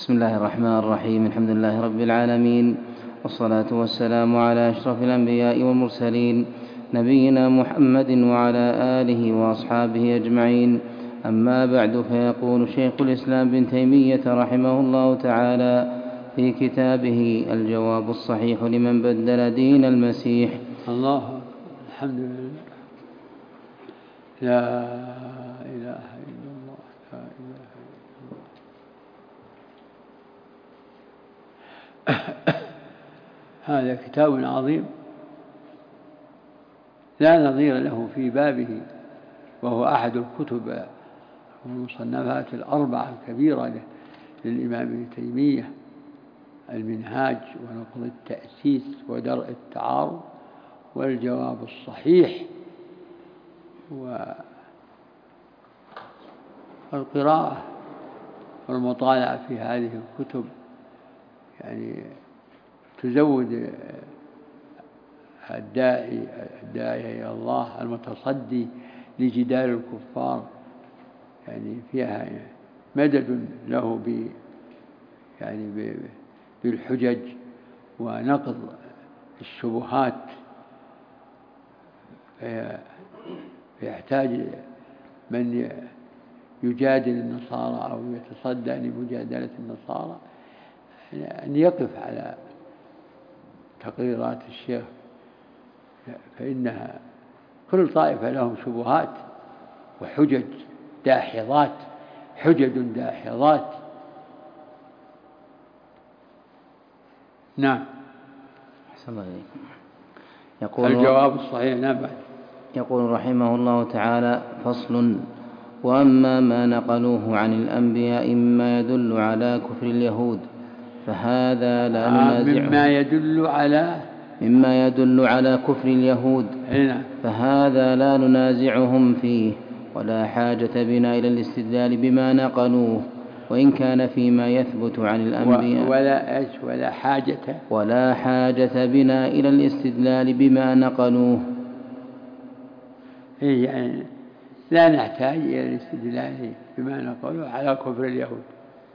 بسم الله الرحمن الرحيم. الحمد لله رب العالمين، والصلاة والسلام على أشرف الأنبياء والمرسلين، نبينا محمد وعلى آله وأصحابه أجمعين. أما بعد، فيقول شيخ الإسلام ابن تيمية رحمه الله تعالى في كتابه الجواب الصحيح لمن بدل دين المسيح: الله الحمد لله، لا إله إلا الله، لا إله إلا الله. هذا كتاب عظيم لا نظير له في بابه، وهو أحد الكتب والمصنفات الأربعة الكبيرة للإمام ابن تيمية: المنهاج، ونقض التأسيس، ودرء التعارض، والجواب الصحيح. والقراءة والمطالعة في هذه الكتب يعني تزود الداعي إلى الله المتصدي لجدال الكفار، يعني فيها مدد له بالحجج ونقض الشبهات. فيحتاج من يجادل النصارى أو يتصدى لمجادلة النصارى أن يقف على تقريرات الشيخ، فإنها كل طائفة لهم شبهات وحجج داحضات، حجج داحضات. نعم. أحسن الله إليكم. الجواب الصحيح. نعم. يقول رحمه الله تعالى: فصل: وأما ما نقلوه عن الأنبياء مما يدل على كفر اليهود فهذا لا ننازعه. مما يدل على كفر اليهود فهذا لا ننازعهم فيه، ولا حاجة بنا إلى الاستدلال بما نقلوه، وإن كان فيما يثبت عن الأنبياء ولا حاجة بنا إلى الاستدلال بما نقلوه. يعني لا نحتاج إلى الاستدلال بما نقوله على كفر اليهود،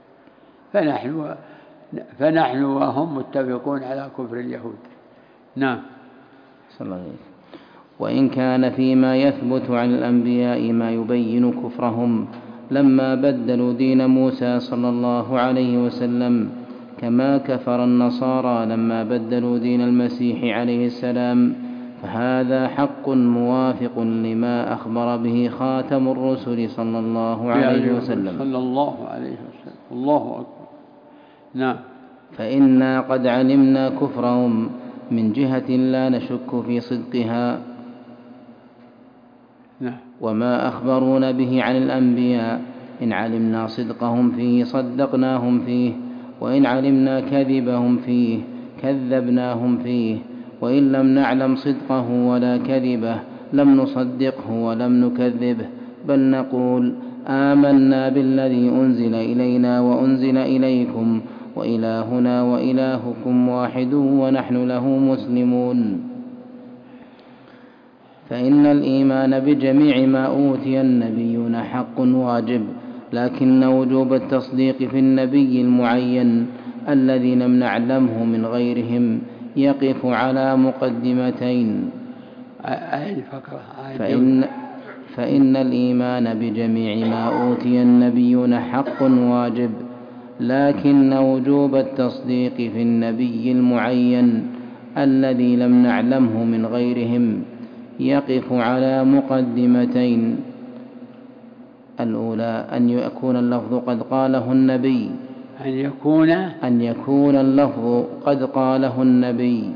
فنحن وهم متفقون على كفر اليهود. نعم. صلى الله عليه وسلم. وإن كان فيما يثبت عن الأنبياء ما يبين كفرهم لما بدلوا دين موسى صلى الله عليه وسلم، كما كفر النصارى لما بدلوا دين المسيح عليه السلام، فهذا حق موافق لما أخبر به خاتم الرسل صلى الله عليه وسلم. الله أكبر. نعم. فإنا قد علمنا كفرهم من جهة لا نشك في صدقها، وما أخبرون به عن الأنبياء إن علمنا صدقهم فيه صدقناهم فيه، وإن علمنا كذبهم فيه كذبناهم فيه، وإن لم نعلم صدقه ولا كذبه لم نصدقه ولم نكذبه، بل نقول آمنا بالذي أنزل إلينا وأنزل إليكم وإلهنا وإلهكم واحد ونحن له مسلمون. فإن الإيمان بجميع ما أوتي النبيون حق واجب، لكن وجوب التصديق في النبي المعين الذي لم نعلمه من غيرهم يقف على مقدمتين. فإن الإيمان بجميع ما أوتي النبيون حق واجب، لكن وجوب التصديق في النبي المعين الذي لم نعلمه من غيرهم يقف على مقدمتين: الأولى أن يكون اللفظ قد قاله النبي، أن يكون اللفظ قد قاله النبي.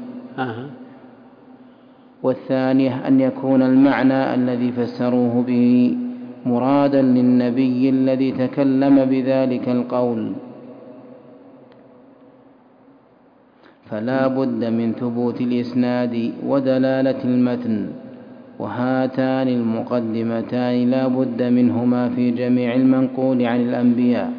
والثانية أن يكون المعنى الذي فسروه به مرادا للنبي الذي تكلم بذلك القول، فلا بد من ثبوت الإسناد ودلالة المتن، وهاتان المقدمتان لا بد منهما في جميع المنقول عن الأنبياء.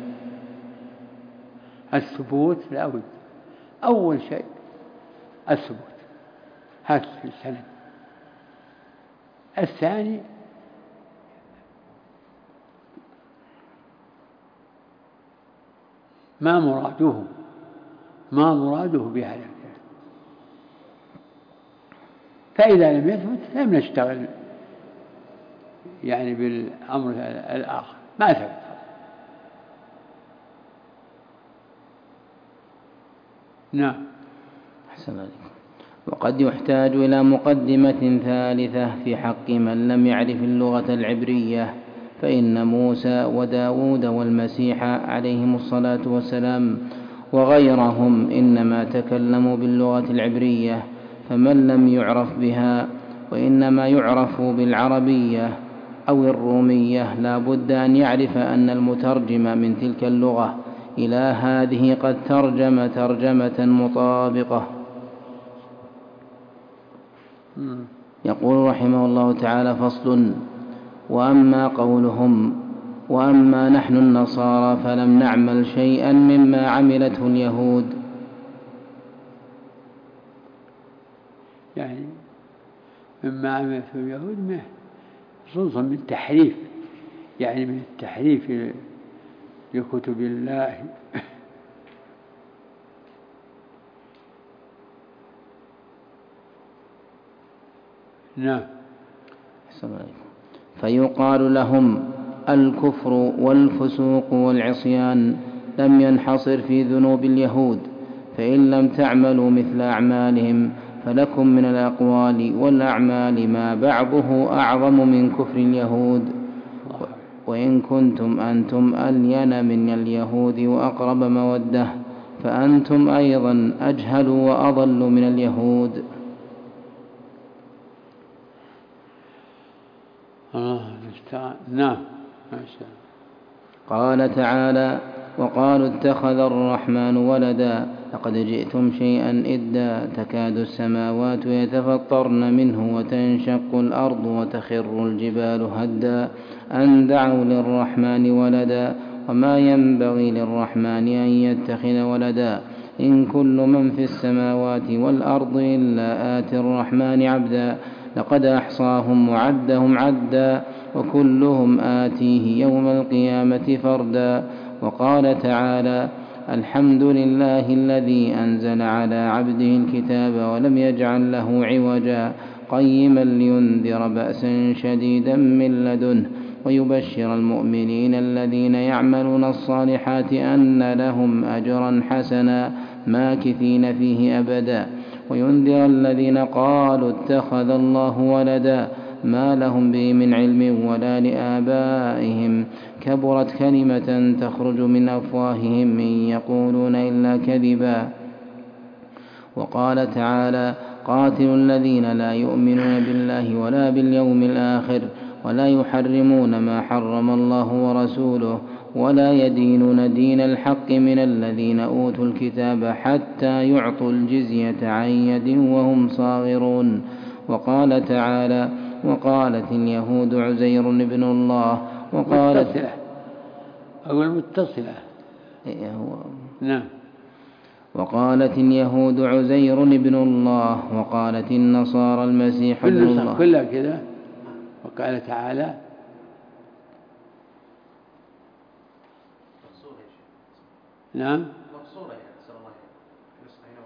الثبوت لا بد، أول شيء الثبوت، هات في السند. الثاني ما مراده بهذا الكلام. فإذا لم يثبت لم نشتغل يعني بالأمر الآخر، ما ثبت. نعم. أحسن عليكم. وقد يحتاج إلى مقدمة ثالثة في حق من لم يعرف اللغة العبرية، فإن موسى وداود والمسيح عليهم الصلاة والسلام وغيرهم إنما تكلموا باللغة العبرية، فمن لم يعرف بها وإنما يعرف بالعربية أو الرومية لا بد أن يعرف أن المترجم من تلك اللغة إلى هذه قد ترجم ترجمة مطابقة. يقول رحمه الله تعالى: فصل. وأما قولهم: وأما نحن النصارى فلم نعمل شيئا مما عملته اليهود، يعني مما عملته اليهود خصوصا من تحريف، يعني من التحريف لكتب الله. نعم. فيقال لهم: الكفر والفسوق والعصيان لم ينحصر في ذنوب اليهود، فإن لم تعملوا مثل أعمالهم فلكم من الأقوال والأعمال ما بعضه أعظم من كفر اليهود، وإن كنتم أنتم ألين من اليهود وأقرب مودة فأنتم أيضا أجهل وأضل من اليهود. نعم. قال تعالى: وقالوا اتخذ الرحمن ولدا لقد جئتم شيئا إدا تكاد السماوات يتفطرن منه وتنشق الأرض وتخر الجبال هدا أن دعوا للرحمن ولدا وما ينبغي للرحمن أن يتخذ ولدا إن كل من في السماوات والأرض إلا آتي الرحمن عبدا لقد أحصاهم وعدهم عدا وكلهم آتيه يوم القيامة فردا. وقال تعالى: الحمد لله الذي أنزل على عبده الكتاب ولم يجعل له عوجا قيما لينذر بأسا شديدا من لدنه ويبشر المؤمنين الذين يعملون الصالحات أن لهم أجرا حسنا ماكثين فيه أبدا وينذر الذين قالوا اتخذ الله ولدا ما لهم به من علم ولا لآبائهم كبرت كلمة تخرج من أفواههم إن يقولون إلا كذبا. وقال تعالى: قاتلوا الذين لا يؤمنون بالله ولا باليوم الآخر ولا يحرمون ما حرم الله ورسوله ولا يدينون دين الحق من الذين أوتوا الكتاب حتى يعطوا الجزية عن يد وهم صاغرون. وقال تعالى: وقالت اليهود عزير ابن الله متصلة أقول متصلة. نعم. وقالت اليهود عزير ابن الله وقالت النصارى المسيح ابن الله. كلها كذا. وقال تعالى: نعم. مقصورة يعني صلى الله عليه وسلم.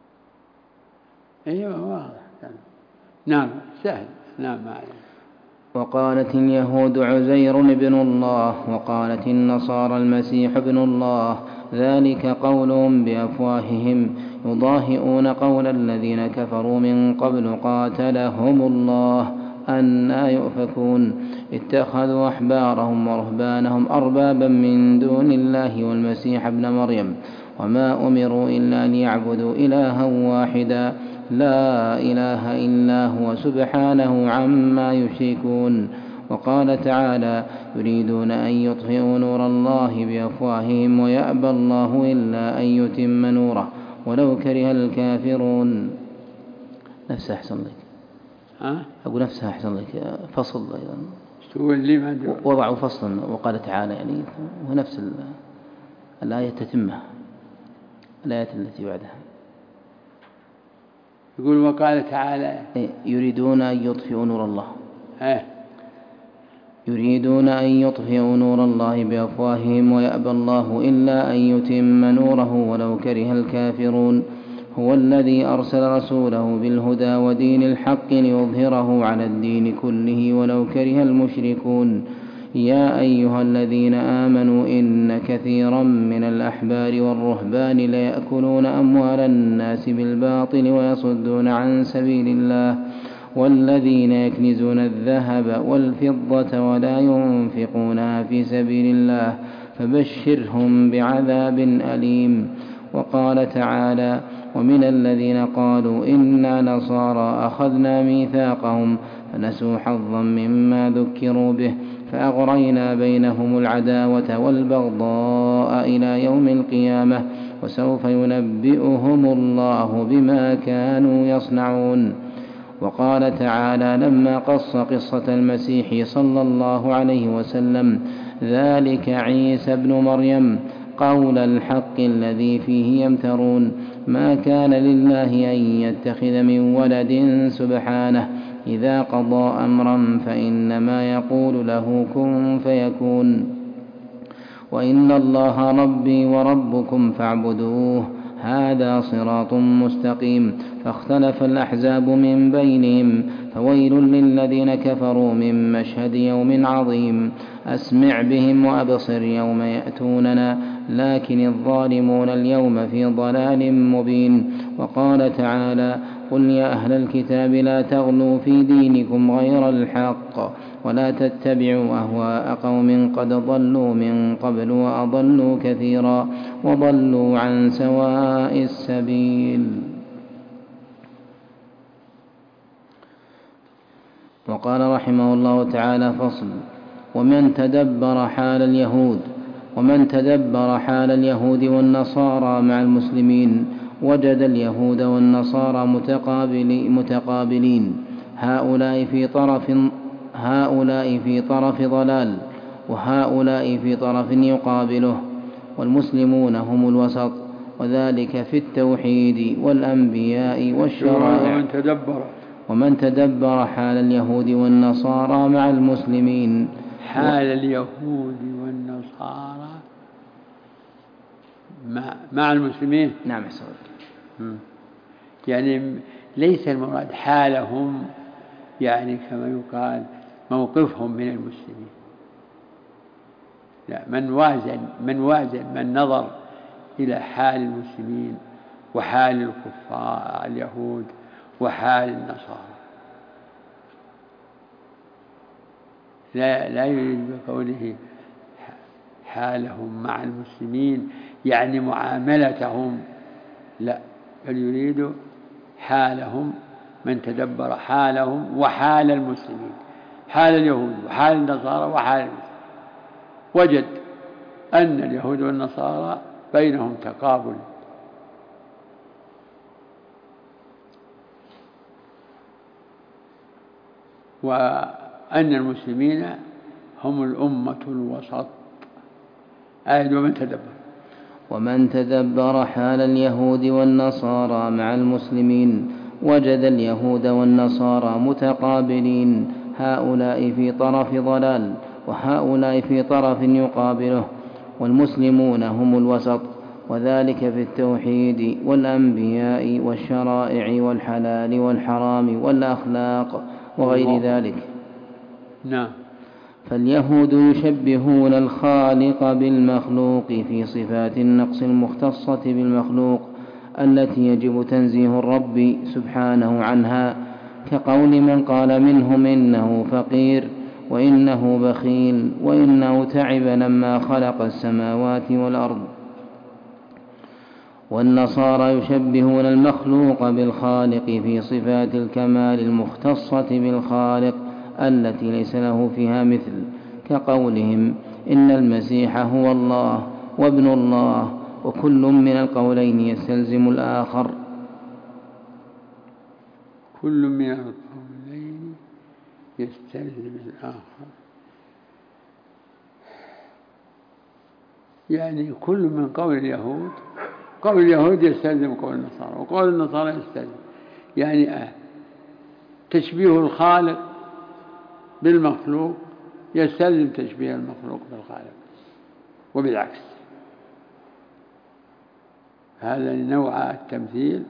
أيوة واضح. نعم سهل. نعم معلم. وقالت اليهود عزير ابن الله وقالت النصارى المسيح ابن الله ذلك قولهم بأفواههم يضاهئون قول الذين كفروا من قبل قاتلهم الله أنى يؤفكون اتخذوا أحبارهم ورهبانهم أربابا من دون الله والمسيح ابن مريم وما أمروا إلا ليعبدوا إلها واحدا لا إله إلا هو سبحانه عما يشركون. وقال تعالى: يريدون أن يطفئوا نور الله بأفواههم ويأبى الله إلا أن يتم نوره ولو كره الكافرون. نفسها أحسن لك. أقول نفسها أحسن لك. فصل أيضا وضعوا فصلا وقال تعالى يعني ونفس الآية تتمه الآية التي بعدها. يقول وقال تعالى: يريدون أن يطفئوا نور الله. يريدون أن يطفئوا نور الله بأفواههم ويأبى الله إلا أن يتم نوره ولو كره الكافرون. هو الذي أرسل رسوله بالهدى ودين الحق ليظهره على الدين كله ولو كره المشركون. يا أيها الذين آمنوا إن كثيرا من الأحبار والرهبان ليأكلون أموال الناس بالباطل ويصدون عن سبيل الله والذين يكنزون الذهب والفضة ولا ينفقونها في سبيل الله فبشرهم بعذاب أليم. وقال تعالى: ومن الذين قالوا إنا نصارى أخذنا ميثاقهم فنسوا حظا مما ذكروا به فأغرينا بينهم العداوة والبغضاء إلى يوم القيامة وسوف ينبئهم الله بما كانوا يصنعون. وقال تعالى لما قص قصة المسيح صلى الله عليه وسلم: ذلك عيسى ابن مريم قول الحق الذي فيه يمترون ما كان لله أن يتخذ من ولد سبحانه إذا قضى أمرا فإنما يقول له كن فيكون وإن الله ربي وربكم فاعبدوه هذا صراط مستقيم. فاختلف الأحزاب من بينهم فويل للذين كفروا من مشهد يوم عظيم. أسمع بهم وأبصر يوم يأتوننا لكن الظالمون اليوم في ضلال مبين. وقال تعالى: قل يا أهل الكتاب لا تغلوا في دينكم غير الحق ولا تتبعوا أهواء قوم قد ضلوا من قبل وأضلوا كثيرا وضلوا عن سواء السبيل. وقال رحمه الله تعالى: فصل: ومن تدبر حال اليهود والنصارى مع المسلمين وجد اليهود والنصارى متقابلين، هؤلاء في طرف ضلال وهؤلاء في طرف يقابله، والمسلمون هم الوسط، وذلك في التوحيد والأنبياء والشرائع. ومن تدبر حال اليهود والنصارى مع المسلمين حال اليهود والنصارى مع المسلمين. نعم حسن. يعني ليس المراد حالهم يعني كما يقال موقفهم من المسلمين، لا، من نظر إلى حال المسلمين وحال الكفار اليهود وحال النصارى، لا يريد بقوله حالهم مع المسلمين يعني معاملتهم، لا، بل يريد حالهم، من تدبر حالهم وحال المسلمين، حال اليهود وحال النصارى وحال المسلمين، وجد أن اليهود والنصارى بينهم تقابل، وأن المسلمين هم الأمة الوسط. ومن تدبر حال اليهود والنصارى مع المسلمين وجد اليهود والنصارى متقابلين، هؤلاء في طرف ضلال وهؤلاء في طرف يقابله، والمسلمون هم الوسط، وذلك في التوحيد والأنبياء والشرائع والحلال والحرام والأخلاق وغير ذلك. نعم. فاليهود يشبهون الخالق بالمخلوق في صفات النقص المختصة بالمخلوق التي يجب تنزيه الرب سبحانه عنها، كقول من قال منهم إنه فقير وإنه بخيل وإنه تعب لما خلق السماوات والأرض. والنصارى يشبهون المخلوق بالخالق في صفات الكمال المختصة بالخالق التي ليس له فيها مثل، كقولهم إن المسيح هو الله وابن الله، وكل من القولين يستلزم الآخر. كل من القولين يستلزم الآخر، يعني كل من قول اليهود يستلزم قول النصارى، وقول النصارى يستلزم، يعني تشبيه الخالق بالمخلوق يستلزم تشبيه المخلوق بالخالق، وبالعكس. هذا نوع التمثيل.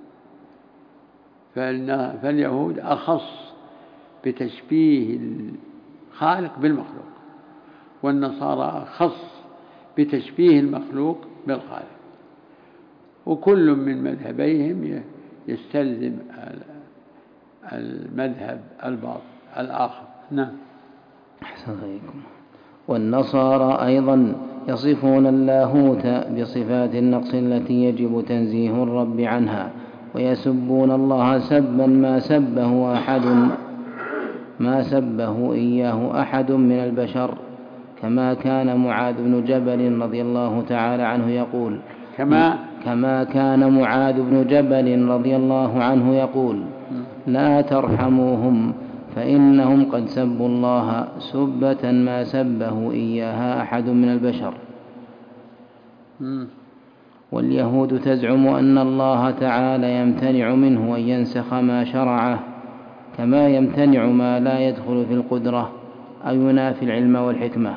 فاليهود أخص بتشبيه الخالق بالمخلوق، والنصارى أخص بتشبيه المخلوق بالخالق، وكل من مذهبيهم يستلزم المذهب الآخر. نعم. أحسن عليكم. والنصارى أيضا يصفون اللاهوت بصفات النقص التي يجب تنزيه الرب عنها، ويسبون الله سبا ما سبه إياه أحد من البشر، كما كان معاذ بن جبل رضي الله تعالى عنه يقول كما كان معاذ بن جبل رضي الله عنه يقول: لا ترحموهم فإنهم قد سبوا الله سبة ما سبه إياها أحد من البشر. واليهود تزعم أن الله تعالى يمتنع منه أن ينسخ ما شرعه، كما يمتنع ما لا يدخل في القدرة أو ينافي العلم والحكمة.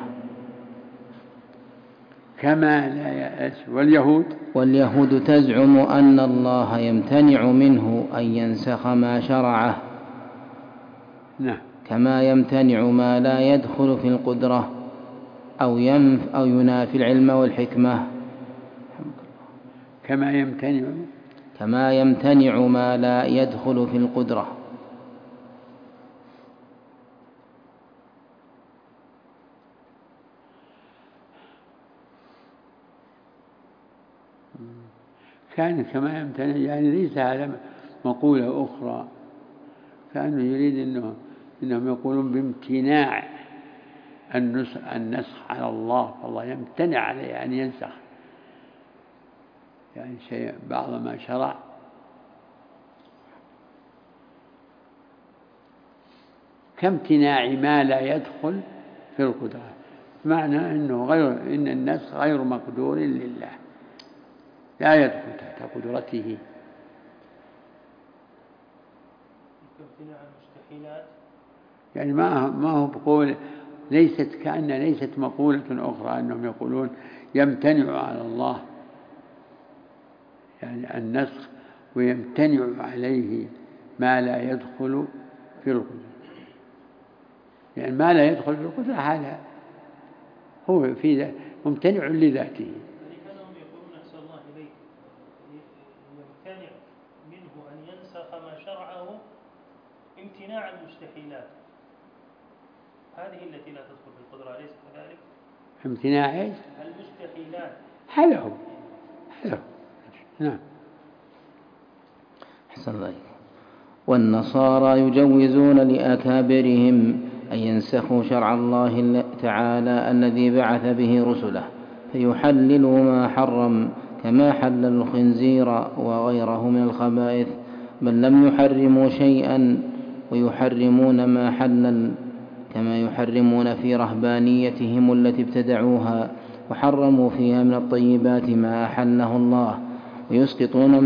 كما لا واليهود تزعم أن الله يمتنع منه أن ينسخ ما شرعه، كما يمتنع ما لا يدخل في القدرة أو ينافي العلم والحكمة. كما يمتنع ما لا يدخل في القدرة. كما يمتنع، يعني ليس هذا مقولة أخرى، كأنه يريد إنهم يقولون بامتناع النسخ على الله، فالله يمتنع عليه أن ينسخ يعني شيء بعض ما شرع. كامتناع ما لا يدخل في القدرة، معنى إن النسخ غير مقدور لله، لا يدخل تحت قدرته. امتناع المستحيلات، يعني ما هو بقول ليست مقولة أخرى أنهم يقولون يمتنع على الله يعني النسخ، ويمتنع عليه ما لا يدخل في القدرة. يعني ما لا يدخل في القدرة هذا هو في ممتنع لذاته. كانهم يقولون أحسن الله إليك يمتنع منه أن ينسخ ما شرعه امتناع المستحيلات، هذه التي لا تدخل في القدرة، أليس كذلك؟ امتناع المستحيلات، هذا هو. نعم. أحسن الله. والنصارى يجوزون لأكابرهم أن ينسخوا شرع الله تعالى الذي بعث به رسله، فيحللوا ما حرم كما حللوا الخنزير وغيره من الخبائث، بل لم يحرموا شيئا ويحرمون ما حلل، كما يحرمون في رهبانيتهم التي ابتدعوها وحرموا فيها من الطيبات ما أحله الله، ويسقطون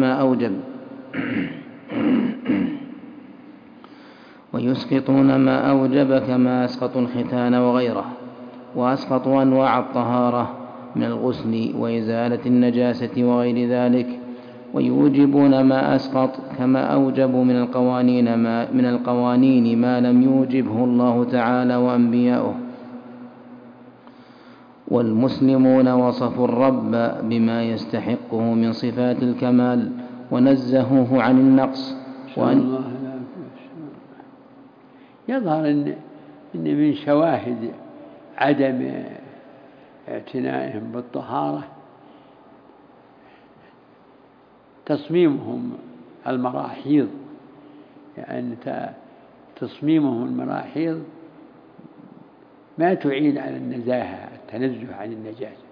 ما أوجب كما أسقطوا الختان وغيره، وأسقطوا أنواع الطهارة من الغسل وإزالة النجاسة وغير ذلك، ويوجبون ما أسقط كما أوجبوا من القوانين ما لم يوجبه الله تعالى وأنبياؤه. والمسلمون وصفوا الرب بما يستحقه من صفات الكمال ونزهوه عن النقص. يظهر إن من شواهد عدم اعتنائهم بالطهارة تصميمهم المراحيض، يعني تصميمهم المراحيض ما تعين على النزاهة، التنزه عن النجاسة.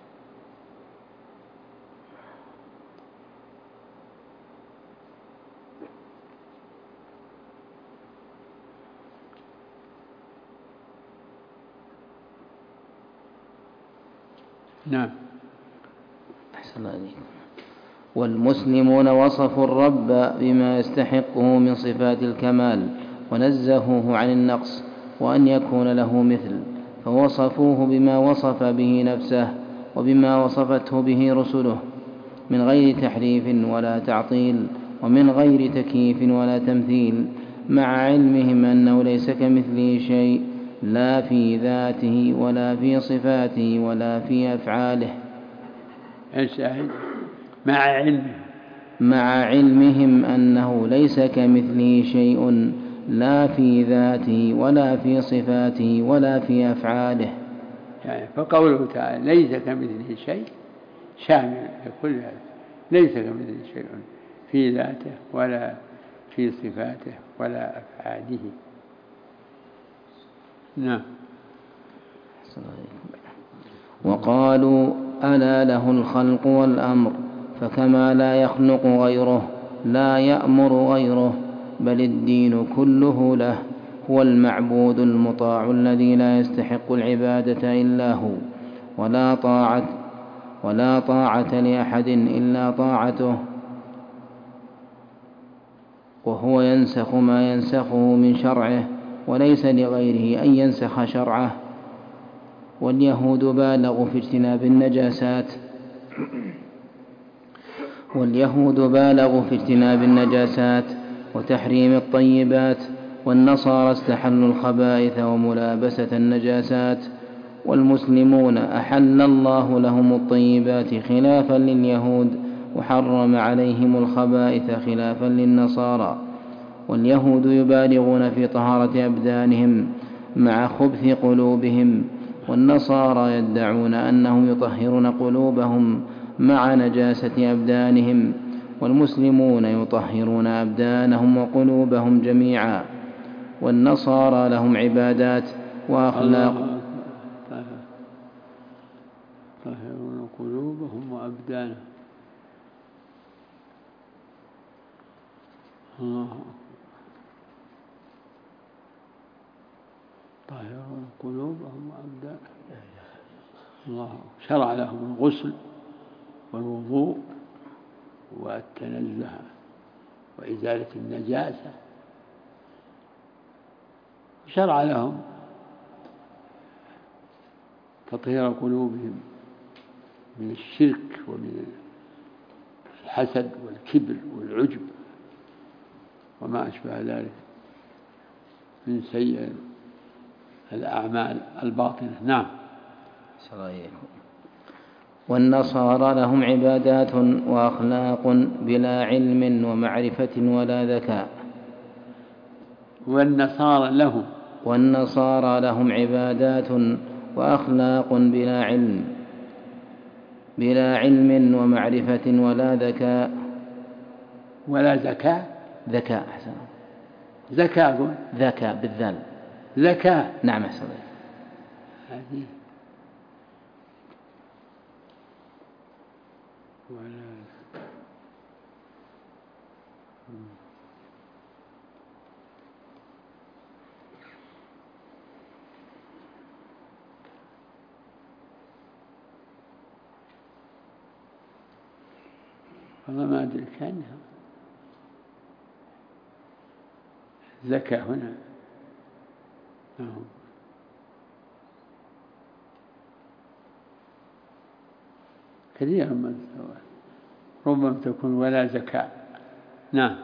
نعم. أحسن عليكم. والمسلمون وصفوا الرب بما يستحقه من صفات الكمال ونزهوه عن النقص، وأن يكون له مثل، فوصفوه بما وصف به نفسه وبما وصفته به رسله من غير تحريف ولا تعطيل، ومن غير تكييف ولا تمثيل، مع علمهم أنه ليس كمثله شيء، لا في ذاته ولا في صفاته ولا في أفعاله. الشاهد مع علمهم أنه ليس كمثله شيء، لا في ذاته ولا في صفاته ولا في أفعاله. يعني فقوله تعالى ليس كمثله شيء شامل لكل هذا، ليس كمثله شيء في ذاته ولا في صفاته ولا أفعاله. نعم. وقالوا ألا له الخلق والأمر، فكما لا يخلق غيره لا يأمر غيره، بل الدين كله له، هو المعبود المطاع الذي لا يستحق العبادة إلا هو، ولا طاعة لأحد إلا طاعته، وهو ينسخ ما ينسخه من شرعه، وليس لغيره أن ينسخ شرعه. واليهود بالغوا في اجتناب النجاسات وتحريم الطيبات، والنصارى استحلوا الخبائث وملابسة النجاسات، والمسلمون أحل الله لهم الطيبات خلافا لليهود، وحرم عليهم الخبائث خلافا للنصارى. واليهود يبالغون في طهارة أبدانهم مع خبث قلوبهم، والنصارى يدعون أنهم يطهرون قلوبهم مع نجاسة أبدانهم، والمسلمون يطهرون أبدانهم وقلوبهم جميعا. والنصارى لهم عبادات وأخلاق. يطهرون قلوبهم وأبدانهم. الله يطهرون قلوبهم وأبدانهم. الله شرع لهم الغسل والوضوء والتنزه وإزالة النجاسة، شرع لهم تطهير قلوبهم من الشرك ومن الحسد والكبر والعجب وما أشبه ذلك من سيء الأعمال الباطنة. نعم. والنصارى لهم عبادات وأخلاق بلا علم ومعرفة ولا ذكاء. والنصارى لهم عبادات وأخلاق بلا علم ومعرفة ولا ذكاء. ذكاء أحسن. ذكاء بالذال. ذكاء. نعم أحسن. هذه والله ما أدري كأنها زكاة هنا. كثيرا ما ربما تكون ولا زكاة. نعم.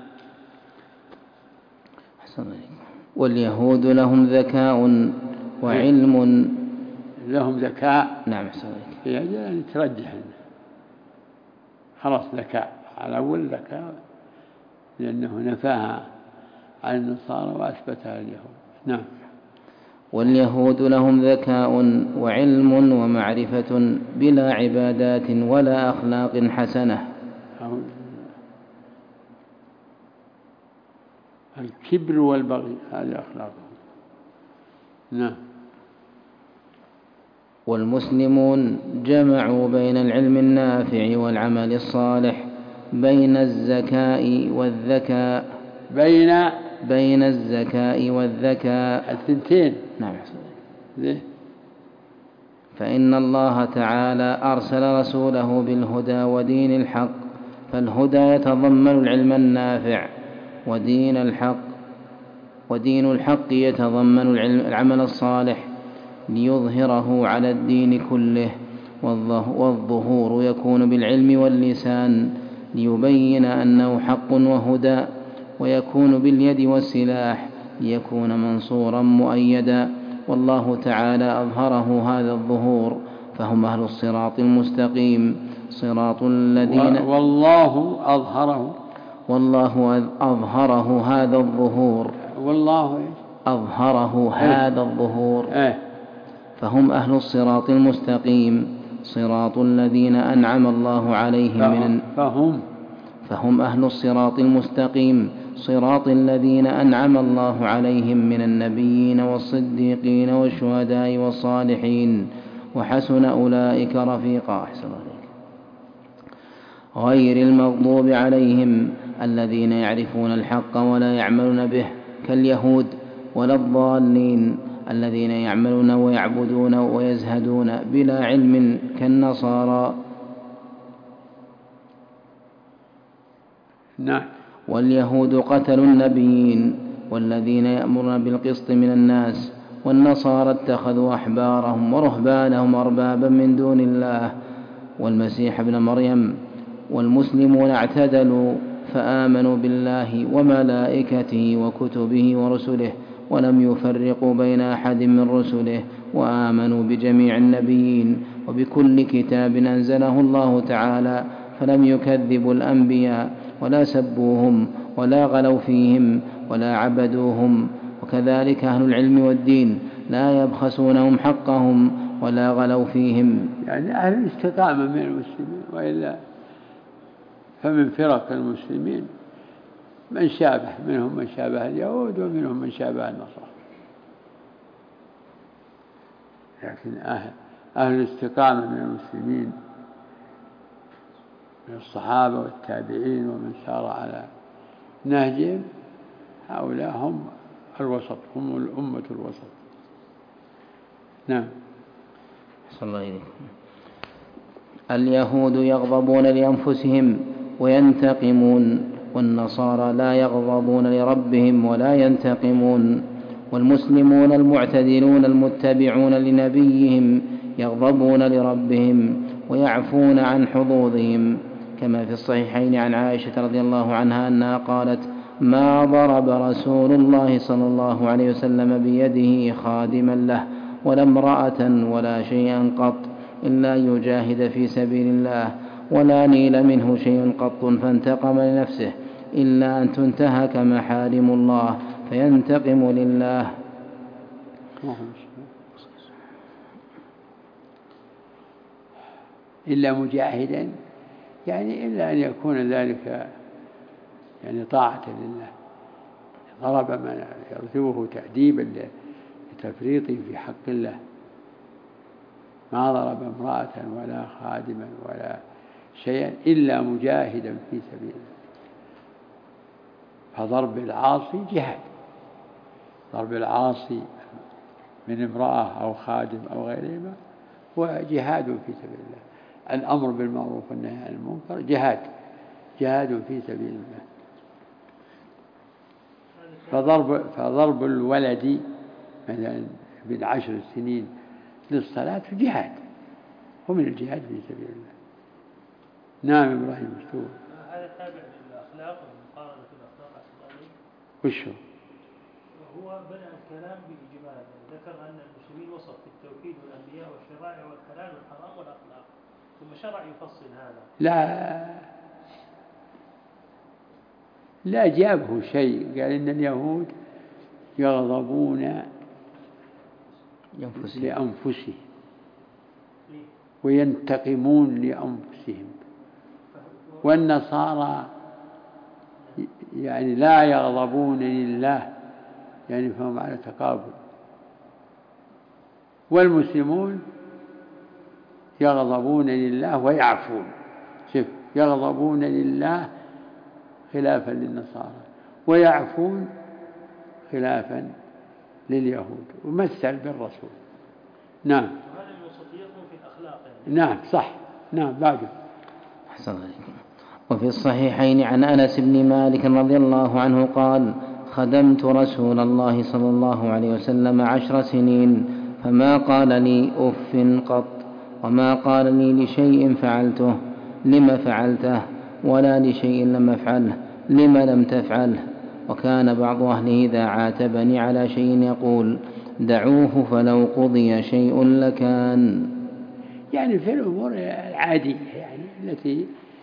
واليهود لهم ذكاء وعلم. لهم ذكاء. نعم. يعني ترجح خلاص ذكاء على أول ذكاء، لأنه نفاها عن النصارى وأثبتها اليهود. نعم. واليهود لهم ذكاء وعلم ومعرفة بلا عبادات ولا أخلاق حسنة. الكبر والبغي هذه أخلاقهم. نعم. والمسلمون جمعوا بين العلم النافع والعمل الصالح، بين الذكاء والذكاء الثنتين. نعم. فإن الله تعالى أرسل رسوله بالهدى ودين الحق، فالهدى يتضمن العلم النافع ودين الحق، ودين الحق يتضمن العمل الصالح ليظهره على الدين كله، والظهور يكون بالعلم واللسان ليبين أنه حق وهدى، ويكون باليد والسلاح ليكون منصورا مؤيدا. والله تعالى أظهره هذا الظهور، فهم أهل الصراط المستقيم، صراط الذين والله أظهره هذا الظهور، فهم أهل الصراط المستقيم، صراط الذين أنعم الله عليهم فهم أهل الصراط المستقيم، صراط الذين أنعم الله عليهم من النبيين والصديقين والشهداء والصالحين، وحسن أولئك رفيقا. غير المغضوب عليهم الذين يعرفون الحق ولا يعملون به كاليهود، ولا الضالين الذين يعملون ويعبدون ويزهدون بلا علم كالنصارى. نعم. واليهود قتلوا النبيين والذين يأمرون بالقسط من الناس، والنصارى اتخذوا أحبارهم ورهبانهم أربابا من دون الله والمسيح ابن مريم. والمسلمون اعتدلوا فآمنوا بالله وملائكته وكتبه ورسله، ولم يفرقوا بين أحد من رسله، وآمنوا بجميع النبيين وبكل كتاب أنزله الله تعالى، فلم يكذبوا الأنبياء ولا سبوهم ولا غلوا فيهم ولا عبدوهم. وكذلك أهل العلم والدين لا يبخسونهم حقهم ولا غلوا فيهم، يعني أهل الاستقامة من المسلمين. وإلا فمن فرق المسلمين من شابه، منهم من شابه اليهود ومنهم من شابه النصارى، لكن أهل الاستقامة من المسلمين من الصحابة والتابعين ومن سار على نهجهم، هؤلاء هم الوسط، هم الأمة الوسط. نعم. صلى الله عليه وسلم. اليهود يغضبون لأنفسهم وينتقمون، والنصارى لا يغضبون لربهم ولا ينتقمون. والمسلمون المعتدلون المتبعون لنبيهم يغضبون لربهم ويعفون عن حظوظهم، كما في الصحيحين عن عائشة رضي الله عنها أنها قالت: ما ضرب رسول الله صلى الله عليه وسلم بيده خادما له ولا امرأة ولا شيئا قط إلا يجاهد في سبيل الله، ولا نيل منه شيء قط فانتقم لنفسه إلا أن تنتهك محارم الله فينتقم لله. إلا مجاهدا، يعني إلا أن يكون ذلك يعني طاعة لله. ضرب من يرتبه تأديبا لتفريطه في حق الله، ما ضرب امرأة ولا خادما ولا شيئا إلا مجاهدا في سبيل الله. فضرب العاصي جهاد، ضرب العاصي من امرأة أو خادم أو غيرهما هو جهاد في سبيل الله. الأمر بالمعروف والنهي عن المنكر جهاد في سبيل الله. فضرب الولد مثلا من 10 سنين للصلاة جهاد، هو من الجهاد في سبيل الله. نعم. إبراهيم مستور. هذا تابع للأخلاق والمقارنة في الأخلاق الإسلامية. وشو؟ وهو بدأ الكلام بإجمال، ذكر أن المسلمين وصف في التوحيد والأنبياء والشرائع والحلال والحرام والأخلاق، ثم شرع يفصل هذا. لا جابه شيء، قال إن اليهود يغضبون لأنفسهم وينتقمون لأنفسهم، والنصارى يعني لا يغضبون لله، يعني فهم على تقابل. والمسلمون يغضبون لله ويعفون. شوف، يغضبون لله خلافا للنصارى، ويعفون خلافا لليهود، ومثل بالرسول. نعم. وهذا من وسطيتهم في الأخلاق يعني. نعم صح. نعم. بعده. أحسن عليكم. وفي الصحيحين عن أنس بن مالك رضي الله عنه قال: خدمت رسول الله صلى الله عليه وسلم 10 سنين فما قال لي أف قط، وما قال لي لشيء فعلته لم فعلته، ولا لشيء لم أفعله لم لم تفعله. وكان بعض أهله إذا عاتبني على شيء يقول دعوه فلو قضي شيء لكان. يعني في الأمور العادية يعني التي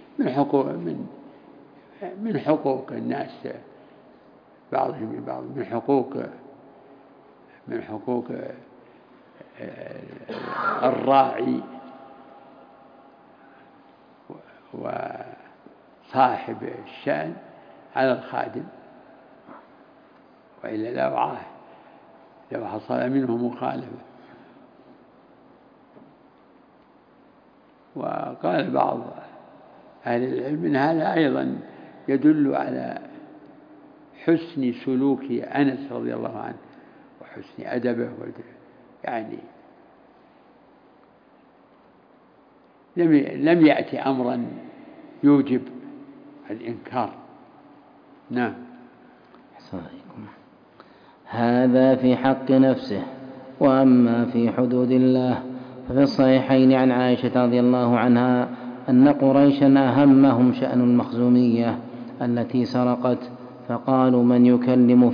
من حقوق الناس بعضهم من بعض، من حقوق الراعي وصاحب الشأن على الخادم، وإلا لا وعاه لو حصل منه مخالفة. وقال بعض أهل العلم إن هذا أيضا يدل على حسن سلوك أنس رضي الله عنه وحسن أدبه، يعني لم يأتي أمرا يوجب الإنكار. نعم. هذا في حق نفسه. وأما في حدود الله ففي الصحيحين عن عائشة رضي الله عنها أن قريشا أهمهم شأن المخزومية التي سرقت، فقالوا من يكلم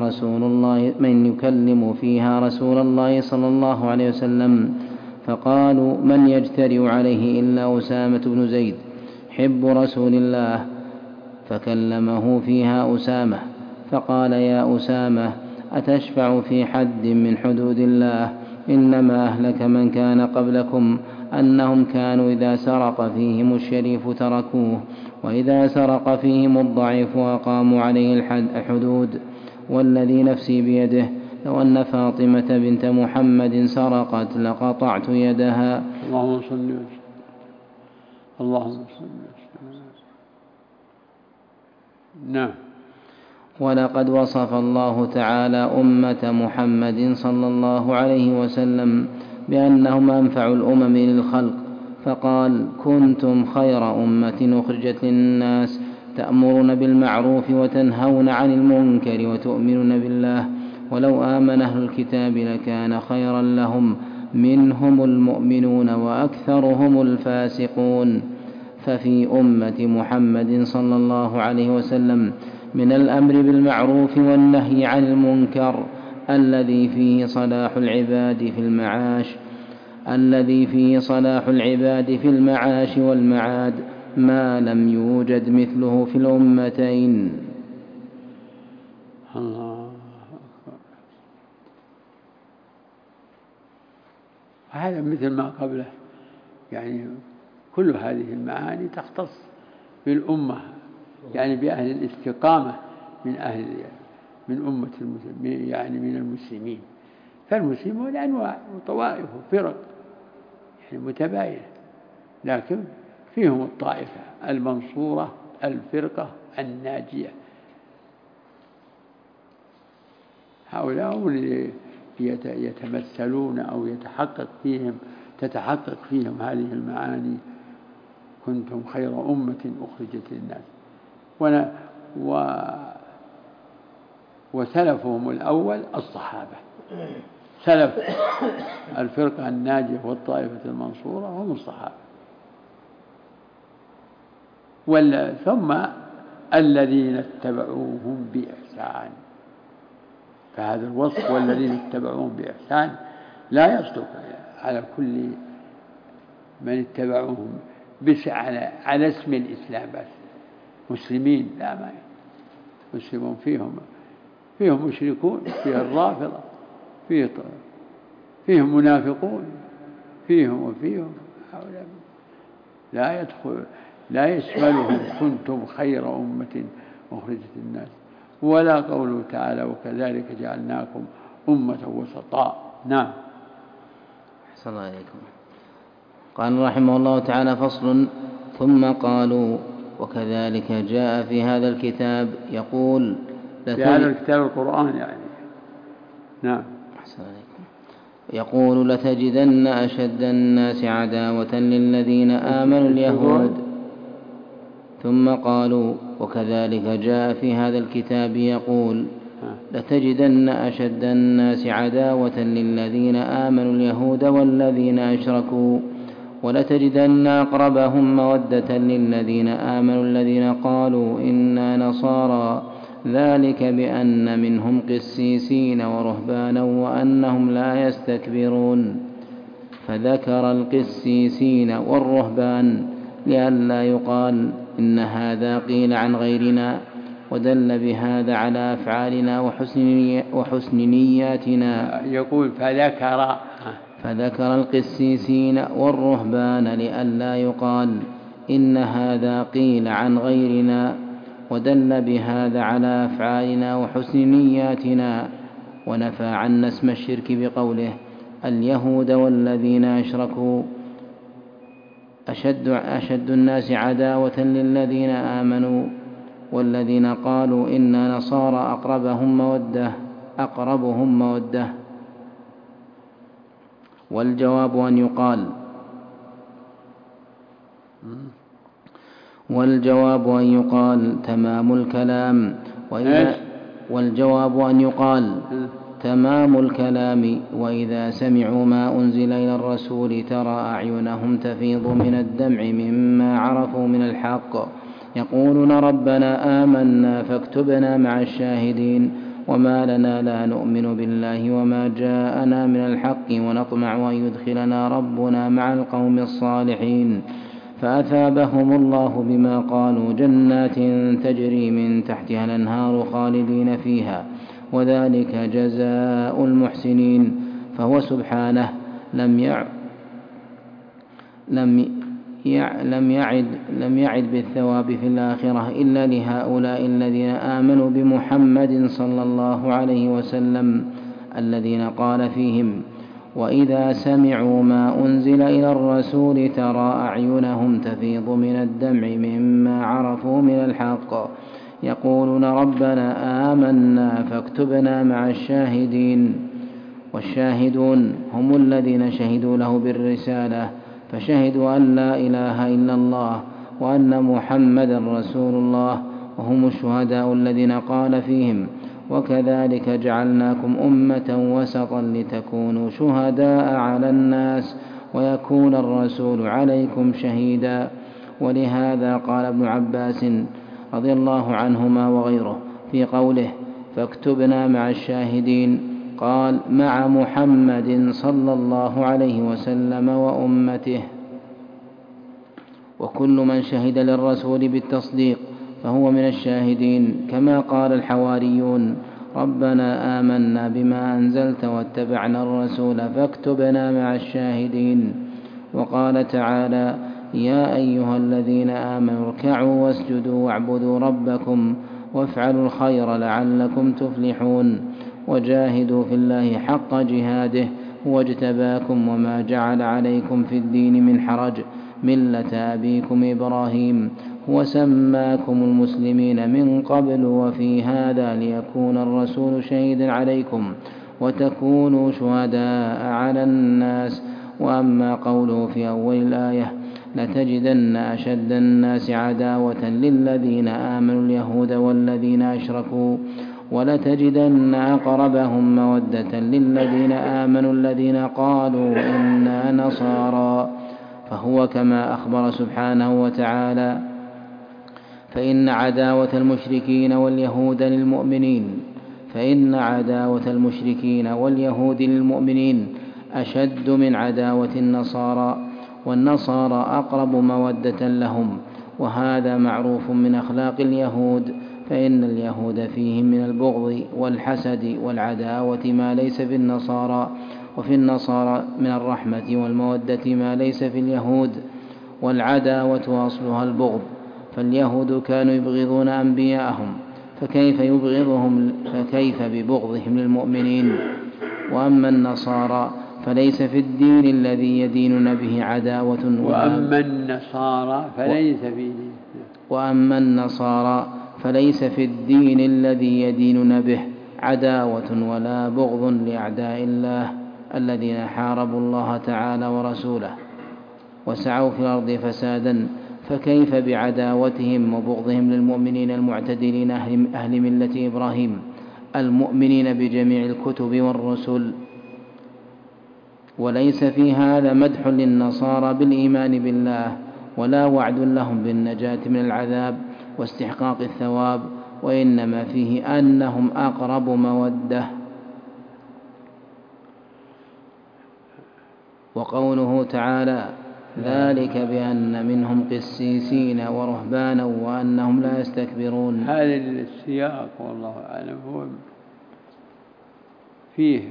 فيها رسول الله صلى الله عليه وسلم، فقالوا من يجترئ عليه إلا أسامة بن زيد حب رسول الله، فكلمه فيها أسامة فقال يا أسامة أتشفع في حد من حدود الله؟ إنما أهلك من كان قبلكم أنهم كانوا إذا سرق فيهم الشريف تركوه، وإذا سرق فيهم الضعيف أقاموا عليه الحدود. والذي نفسي بيده لو أن فاطمة بنت محمد سرقت لقطعت يدها. اللهم صل وسلم. اللهم صل وسلم. نعم. ولقد وصف الله تعالى أمة محمد صلى الله عليه وسلم بأنهم أنفع الأمم للخلق، فقال كنتم خير أمة أخرجت للناس تأمرون بالمعروف وتنهون عن المنكر وتؤمنون بالله، ولو آمن أهل الكتاب لكان خيرا لهم منهم المؤمنون وأكثرهم الفاسقون. ففي أمة محمد صلى الله عليه وسلم من الأمر بالمعروف والنهي عن المنكر الذي فيه صلاح العباد في المعاش والمعاد ما لم يوجد مثله في الأمتين. الله. هذا مثل ما قبله، يعني كل هذه المعاني تختص بالأمة، يعني بأهل الاستقامة من أمة المسلمين، يعني من المسلمين. فالمسلمون أنواع وطوائف وفرق يعني متباينة، لكن فيهم الطائفة المنصورة الفرقة الناجية. هؤلاء هم اللي يتمثلون أو تتحقق فيهم هذه المعاني. كنتم خير أمة أخرجت للناس. وسلفهم الأول الصحابة، سلف الفرقة الناجية والطائفة المنصورة هم الصحابة، ثم الذين اتبعوهم بإحسان. فهذا الوصف والذين اتبعوهم بإحسان لا يصدق على كل من اتبعوهم بس على اسم الإسلام بس. مسلمين لا، ما مسلمون فيهم مشركون، فيهم الرافضة، فيهم منافقون، فيهم هؤلاء لا يشملهم كنتم خير أمة أخرجت الناس، ولا قوله تعالى وكذلك جعلناكم أمة وسطاء. نعم. أحسن الله عليكم. قال رحمه الله تعالى فصل. ثم قالوا وكذلك جاء في هذا الكتاب يقول في هذا الكتاب القرآن يعني. نعم. أحسن عليكم. يقول لتجدن أشد الناس عداوة للذين آمنوا اليهود. ثم قالوا وكذلك جاء في هذا الكتاب يقول لتجدن أشد الناس عداوة للذين آمنوا اليهود والذين أشركوا ولتجدن أقربهم مودة للذين آمنوا الذين قالوا إنا نصارى ذلك بأن منهم قسيسين ورهبانا وأنهم لا يستكبرون. فذكر القسيسين والرهبان لئلا يقال إن هذا قيل عن غيرنا، ودل بهذا على أفعالنا وحسن نياتنا. يقول فذكر القسيسين والرهبان لئلا يقال إن هذا قيل عن غيرنا، ودل بهذا على أفعالنا وحسن نياتنا. ونفى عنا اسم الشرك بقوله اليهود والذين أشركوا أشد الناس عداوة للذين آمنوا والذين قالوا إنا نصارى أقربهم مودة. والجواب أن يقال تمام الكلام تمام الكلام وإذا سمعوا ما أنزل إلى الرسول ترى أعينهم تفيض من الدمع مما عرفوا من الحق يقولون ربنا آمنا فاكتبنا مع الشاهدين وما لنا لا نؤمن بالله وما جاءنا من الحق ونطمع أن يدخلنا ربنا مع القوم الصالحين. فأثابهم الله بما قالوا جنات تجري من تحتها الأنهار خالدين فيها وذلك جزاء المحسنين. فهو سبحانه لم يعد بالثواب في الآخرة إلا لهؤلاء الذين آمنوا بمحمد صلى الله عليه وسلم الذين قال فيهم وإذا سمعوا ما أنزل إلى الرسول ترى أعينهم تفيض من الدمع مما عرفوا من الحق يقولون ربنا آمنا فاكتبنا مع الشاهدين. والشاهدون هم الذين شهدوا له بالرسالة فشهدوا أن لا إله إلا الله وأن محمدا رسول الله وهم الشهداء الذين قال فيهم وكذلك جعلناكم أمة وسطا لتكونوا شهداء على الناس ويكون الرسول عليكم شهيدا. ولهذا قال ابن عباس رضي الله عنهما وغيره في قوله فاكتبنا مع الشاهدين قال مع محمد صلى الله عليه وسلم وأمته. وكل من شهد للرسول بالتصديق فهو من الشاهدين كما قال الحواريون ربنا آمنا بما أنزلت واتبعنا الرسول فاكتبنا مع الشاهدين. وقال تعالى يا أيها الذين آمنوا اركعوا واسجدوا واعبدوا ربكم وافعلوا الخير لعلكم تفلحون وجاهدوا في الله حق جهاده هو اجتباكم وما جعل عليكم في الدين من حرج ملة أبيكم إبراهيم هو سماكم المسلمين من قبل وفي هذا ليكون الرسول شهيدا عليكم وتكونوا شهداء على الناس. وأما قوله في أول الآية لتجدن أشد الناس عداوة للذين آمنوا اليهود والذين أشركوا ولتجدن أقربهم مودة للذين آمنوا الذين قالوا إنا نصارى فهو كما أخبر سبحانه وتعالى فإن عداوة المشركين واليهود للمؤمنين أشد من عداوة النصارى والنصارى أقرب مودة لهم وهذا معروف من أخلاق اليهود فإن اليهود فيهم من البغض والحسد والعداوة ما ليس في النصارى وفي النصارى من الرحمة والمودة ما ليس في اليهود والعداوة أصلها البغض. فاليهود كانوا يبغضون أنبياءهم فكيف ببغضهم للمؤمنين. وأما النصارى فليس في الدين الذي يدينون به عداوة وأما النصارى فليس في الدين الذي يدينون به عداوة ولا بغض لأعداء الله الذين حاربوا الله تعالى ورسوله وسعوا في الأرض فسادا فكيف بعداوتهم وبغضهم للمؤمنين المعتدلين أهل ملة إبراهيم المؤمنين بجميع الكتب والرسل. وليس في هذا مدح للنصارى بالإيمان بالله ولا وعد لهم بالنجاة من العذاب واستحقاق الثواب، وإنما فيه أنهم أقرب مودة. وقوله تعالى ذلك بأن منهم قسيسين ورهبانا وأنهم لا يستكبرون، هذا السياق والله أعلم هو فيه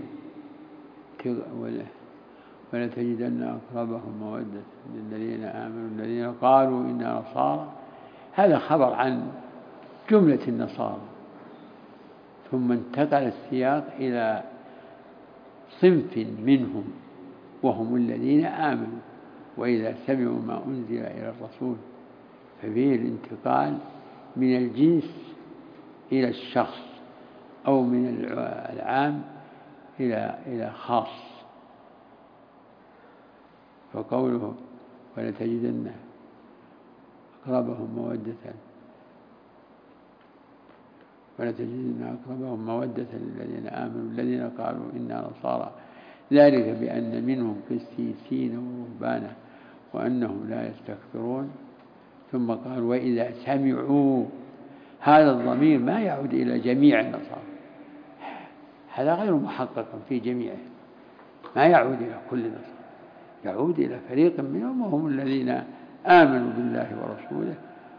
ولتجدن أقربهم مودة للذين آمنوا الذين قالوا إنا نصارى. هذا خبر عن جملة النصارى، ثم انتقل السياق إلى صنف منهم وهم الذين آمنوا وإذا سمعوا ما أنزل إلى الرسول، ففيه الانتقال من الجنس إلى الشخص أو من العام إلى خاص. فقوله ولتجدن أقربهم مودة للذين آمنوا الذين قالوا إنا نصارى ذلك بأن منهم قسيسين ورهبانا وأنهم لا يستكبرون. ثم قال وإذا سمعوا، هذا الضمير ما يعود إلى جميع النصارى، هذا غير محقق في جميعهم، ما يعود إلى كل النصارى، يعود إلى فريق منهم وهم الذين آمنوا بالله ورسوله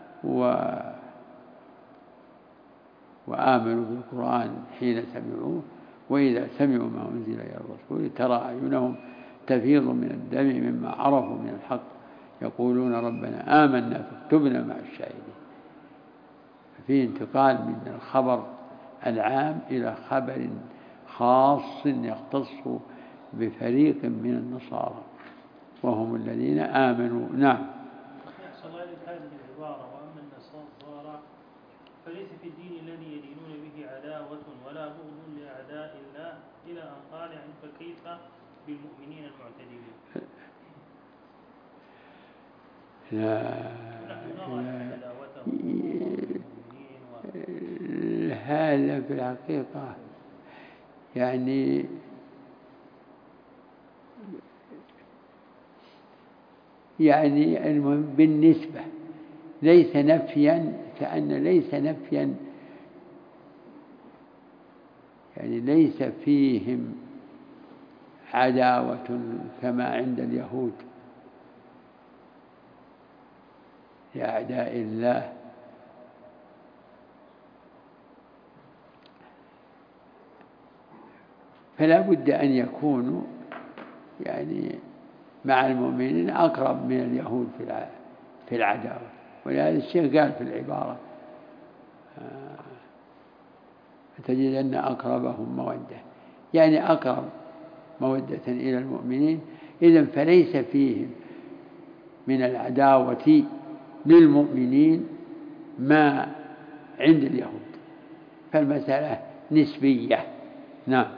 وآمنوا بالقرآن حين سمعوه. وإذا سمعوا ما أنزل إلى الرسول ترى أعينهم تفيض من الدمع مما عرفوا من الحق يقولون ربنا آمنا فاكتبنا مع الشاهدين. ففيه انتقال من الخبر العام إلى خبر خاص يختص بفريق من النصارى وهم الذين آمنوا. نعم. أحسن الله إليك هذه العبارة وأما النصارى فليس في الدين الذي يدينون به عداوة ولا بغض لأعداء الله إلى أن قال فكيف بالمؤمنين المعتدلين. هذا في الحقيقة يعني المهم بالنسبة ليس نفيا، كأن ليس نفيا يعني ليس فيهم عداوة كما عند اليهود لأعداء الله، فلا بد أن يكونوا يعني مع المؤمنين أقرب من اليهود في العداوة. ولهذا الشيخ قال في العبارة فتجدن أقربهم مودة، يعني أقرب مودة إلى المؤمنين. إذن فليس فيهم من العداوة للمؤمنين ما عند اليهود، فالمسألة نسبية. نعم.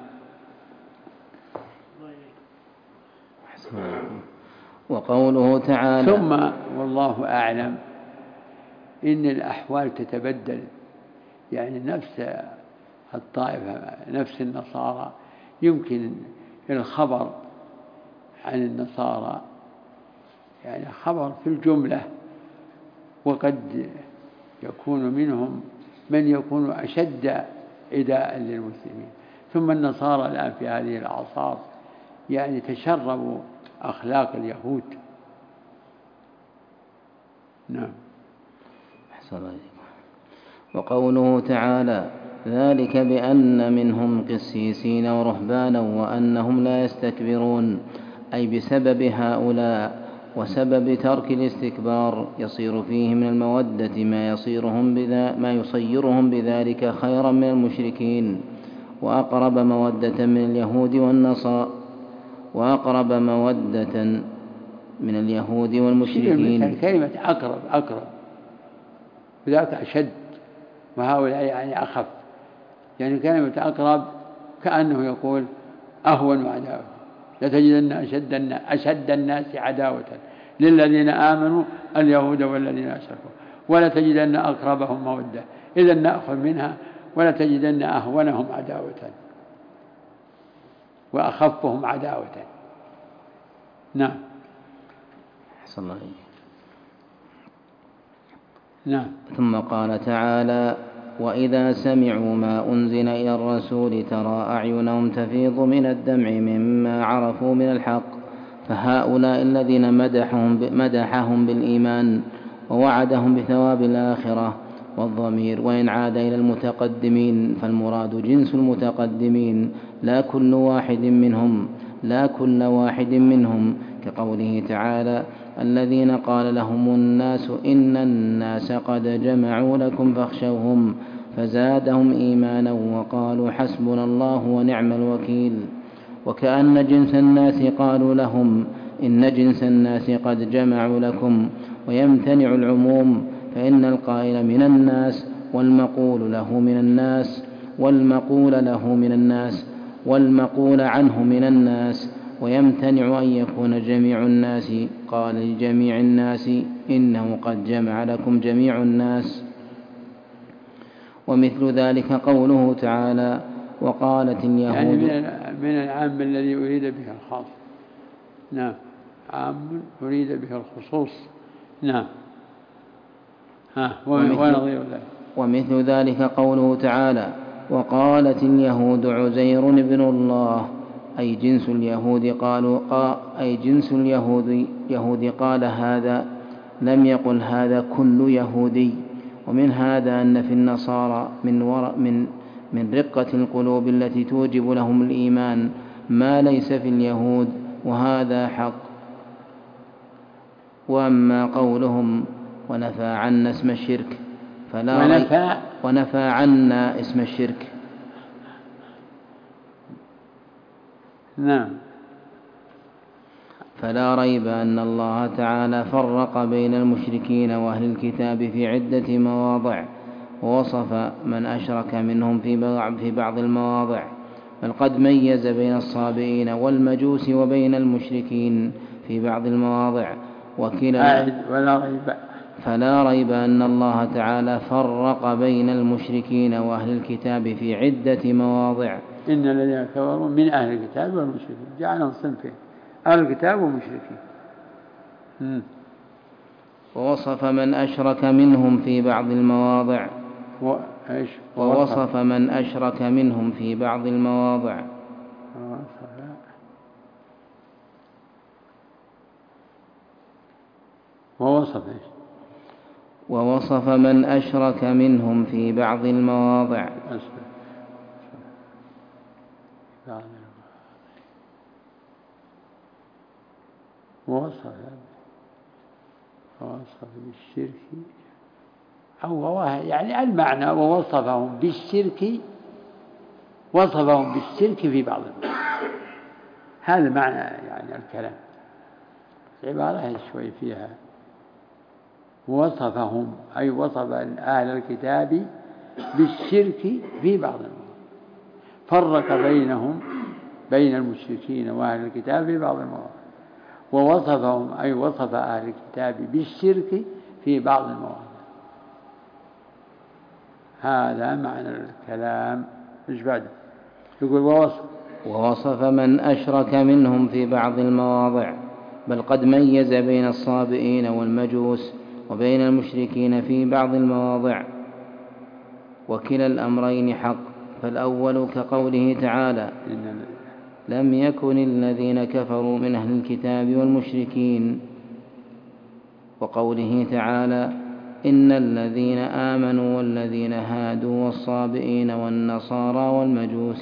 وقوله تعالى ثم والله أعلم إن الأحوال تتبدل، يعني نفس الطائفة نفس النصارى يمكن الخبر عن النصارى يعني خبر في الجملة، وقد يكون منهم من يكون أشد عداء للمسلمين. ثم النصارى الآن في هذه الأعصار يعني تشربوا أخلاق اليهود. نعم. وقوله تعالى ذلك بأن منهم قسيسين ورهبانا وأنهم لا يستكبرون، أي بسبب هؤلاء وسبب ترك الاستكبار يصير فيه من المودة ما يصيرهم بذلك خيرا من المشركين وأقرب مودة من اليهود والنصارى وأقرب مودة من اليهود والمشركين. كلمة أقرب وذاك أشد وهؤلاء يعني أخف، يعني كلمة أقرب كأنه يقول أهون عداوة. لتجدن أشد الناس عداوة للذين آمنوا اليهود والذين أشركوا ولتجدن أقربهم مودة. إذن نأخذ منها ولا تجدن أهونهم عداوة وأخفهم عداوة. نعم. أحسن الله عليك. نعم. ثم قال تعالى: وإذا سمعوا ما أنزل إلى الرسول ترى أعينهم تفيض من الدمع مما عرفوا من الحق، فهؤلاء الذين مدحهم بالإيمان ووعدهم بثواب الآخرة. والضمير وإن عاد إلى المتقدمين فالمراد جنس المتقدمين لا كل واحد منهم، كقوله تعالى: الذين قال لهم الناس إن الناس قد جمعوا لكم فاخشوهم فزادهم إيمانا وقالوا حسبنا الله ونعم الوكيل. وكأن جنس الناس قالوا لهم إن جنس الناس قد جمعوا لكم، ويمتنع العموم، فإن القائل من الناس والمقول له من الناس والمقول عنه من الناس، ويمتنع أن يكون جميع الناس قال لجميع الناس إنه قد جمع لكم جميع الناس. ومثل ذلك قوله تعالى: وقالت اليهود، يعني من العام الذي أريد به الخاص. نعم، عام أريد به الخصوص. نعم. ومثل ذلك قوله تعالى: وقالت اليهود عزير بن الله، أي جنس اليهود قال هذا، لم يقل هذا كل يهودي. ومن هذا أن في النصارى من رقة القلوب التي توجب لهم الإيمان ما ليس في اليهود، وهذا حق. وأما قولهم ونفى عنا اسم الشرك نعم. فلا ريب أن الله تعالى فرق بين المشركين وأهل الكتاب في عدة مواضع، ووصف من أشرك منهم في بعض المواضع، بل قد ميز بين الصابئين والمجوس وبين المشركين في بعض المواضع. فلا ريب أن الله تعالى فرق بين المشركين وأهل الكتاب في عدة مواضع. إن الذين كفروا من أهل الكتاب والمشركين، جعلهم صنفين: أهل الكتاب والمشركين. ووصف من أشرك منهم في بعض المواضع. ووصف من أشرك منهم في بعض المواضع. ووصف بالشرك أو يعني المعنى ووصفهم بالشرك في بعض المواضع. هذا معنى يعني الكلام. العبارة شوي فيها وصفهم، أي وصف أهل الكتاب بالشرك في بعض المواضع، فرق بين المشركين وأهل الكتاب في بعض المواضع. ووصفهم أي وصف أهل الكتاب بالشرك في بعض المواضع. هذا معنى الكلام. إيش بعد؟ يقول ووصف من أشرك منهم في بعض المواضع، بل قد ميز بين الصابئين والمجوس وبين المشركين في بعض المواضع، وكلا الأمرين حق. فالأول كقوله تعالى: لم يكن الذين كفروا من أهل الكتاب والمشركين، وقوله تعالى: إن الذين آمنوا والذين هادوا والصابئين والنصارى والمجوس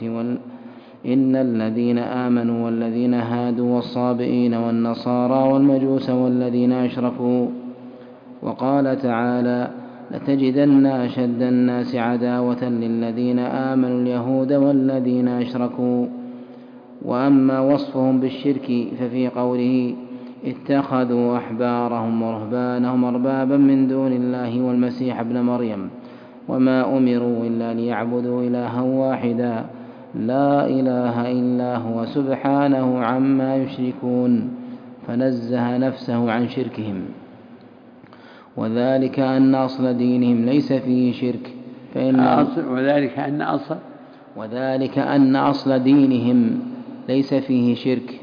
والذين أشركوا. وقال تعالى: لتجدن أشد الناس عداوة للذين آمنوا اليهود والذين أشركوا. وأما وصفهم بالشرك ففي قوله: اتخذوا أحبارهم ورهبانهم أربابا من دون الله والمسيح ابن مريم وما أمروا إلا ليعبدوا إلها واحدا لا إله إلا هو سبحانه عما يشركون، فنزه نفسه عن شركهم. وذلك أن أصل دينهم ليس فيه شرك، وذلك أن أصل دينهم ليس فيه شرك.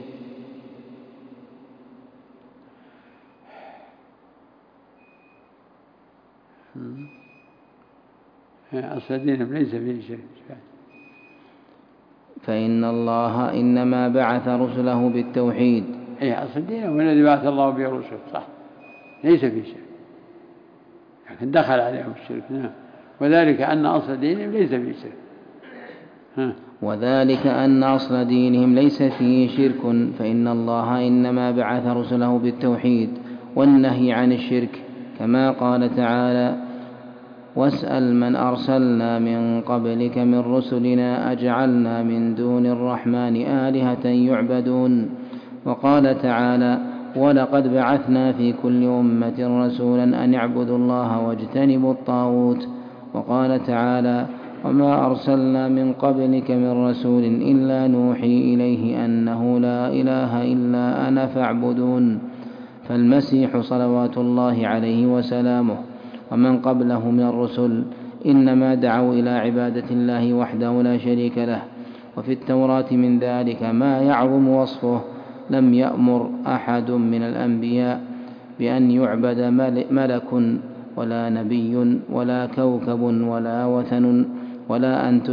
أصل دينهم ليس فيه شرك. فإن الله إنما بعث رسله بالتوحيد. أصل دينهم الذي بعث الله به رسله، صح، ليس فيه شرك، لكن دخل عليهم الشرك. نعم. وذلك أن أصل دينهم ليس فيه شرك. وذلك أن أصل دينهم ليس فيه شرك، فإن الله إنما بعث رسله بالتوحيد والنهي عن الشرك، كما قال تعالى: واسأل من أرسلنا من قبلك من رسلنا أجعلنا من دون الرحمن آلهة يعبدون. وقال تعالى: ولقد بعثنا في كل أمة رسولا أن اعبدوا الله واجتنبوا الطاغوت. وقال تعالى: وما أرسلنا من قبلك من رسول إلا نوحي إليه أنه لا إله إلا أنا فاعبدون. فالمسيح صلوات الله عليه وسلامه ومن قبله من الرسل إنما دعوا إلى عبادة الله وحده لا شريك له. وفي التوراة من ذلك ما يعظم وصفه: لم يأمر أحد من الأنبياء بأن يعبد ملك ولا نبي ولا كوكب ولا وثن ولا أن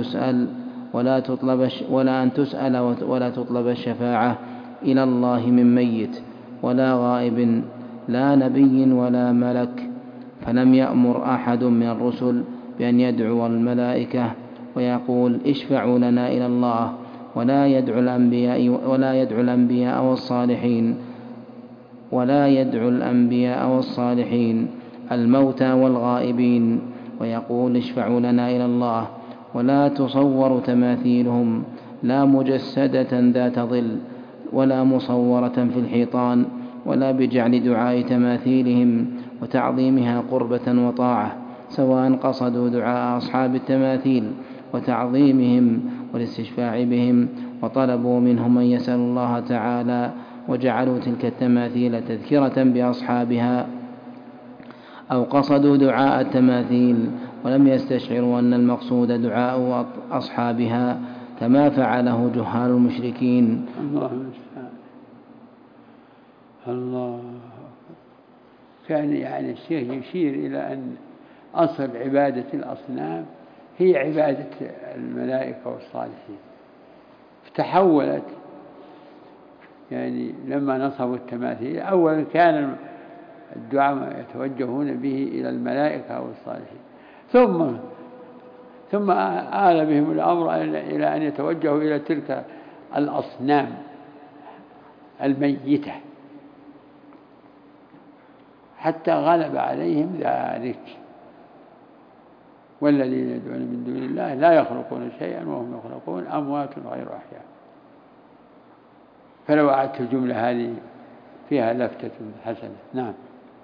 تسأل ولا تطلب الشفاعة إلى الله من ميت ولا غائب لا نبي ولا ملك. فلم يأمر أحد من الرسل بأن يدعو الملائكة ويقول: اشفعوا لنا إلى الله، ولا يدعو الأنبياء والصالحين الموتى والغائبين ويقول: اشفعوا لنا إلى الله. ولا تصور تماثيلهم، لا مجسدة ذات ظل ولا مصورة في الحيطان، ولا بجعل دعاء تماثيلهم وتعظيمها قربة وطاعة، سواء قصدوا دعاء أصحاب التماثيل وتعظيمهم والاستشفاع بهم وطلبوا منهم أن يسألوا الله تعالى وجعلوا تلك التماثيل تذكرة بأصحابها، أو قصدوا دعاء التماثيل ولم يستشعروا أن المقصود دعاء أصحابها، كما فعله جهال المشركين. الله. كان يعني الشيخ يشير إلى أن أصل عبادة الأصنام هي عبادة الملائكة والصالحين، فتحولت يعني لما نصبوا التماثيل. أولا كان الدعاء يتوجهون به إلى الملائكة والصالحين، ثم آل بهم الأمر إلى أن يتوجهوا إلى تلك الأصنام الميتة، حتى غلب عليهم ذلك. والذين يدعون من دون الله لا يخلقون شيئا وهم يخلقون، أموات غير أحياء. فلو أعدت الجملة هذه فيها لفتة حسنة. نعم.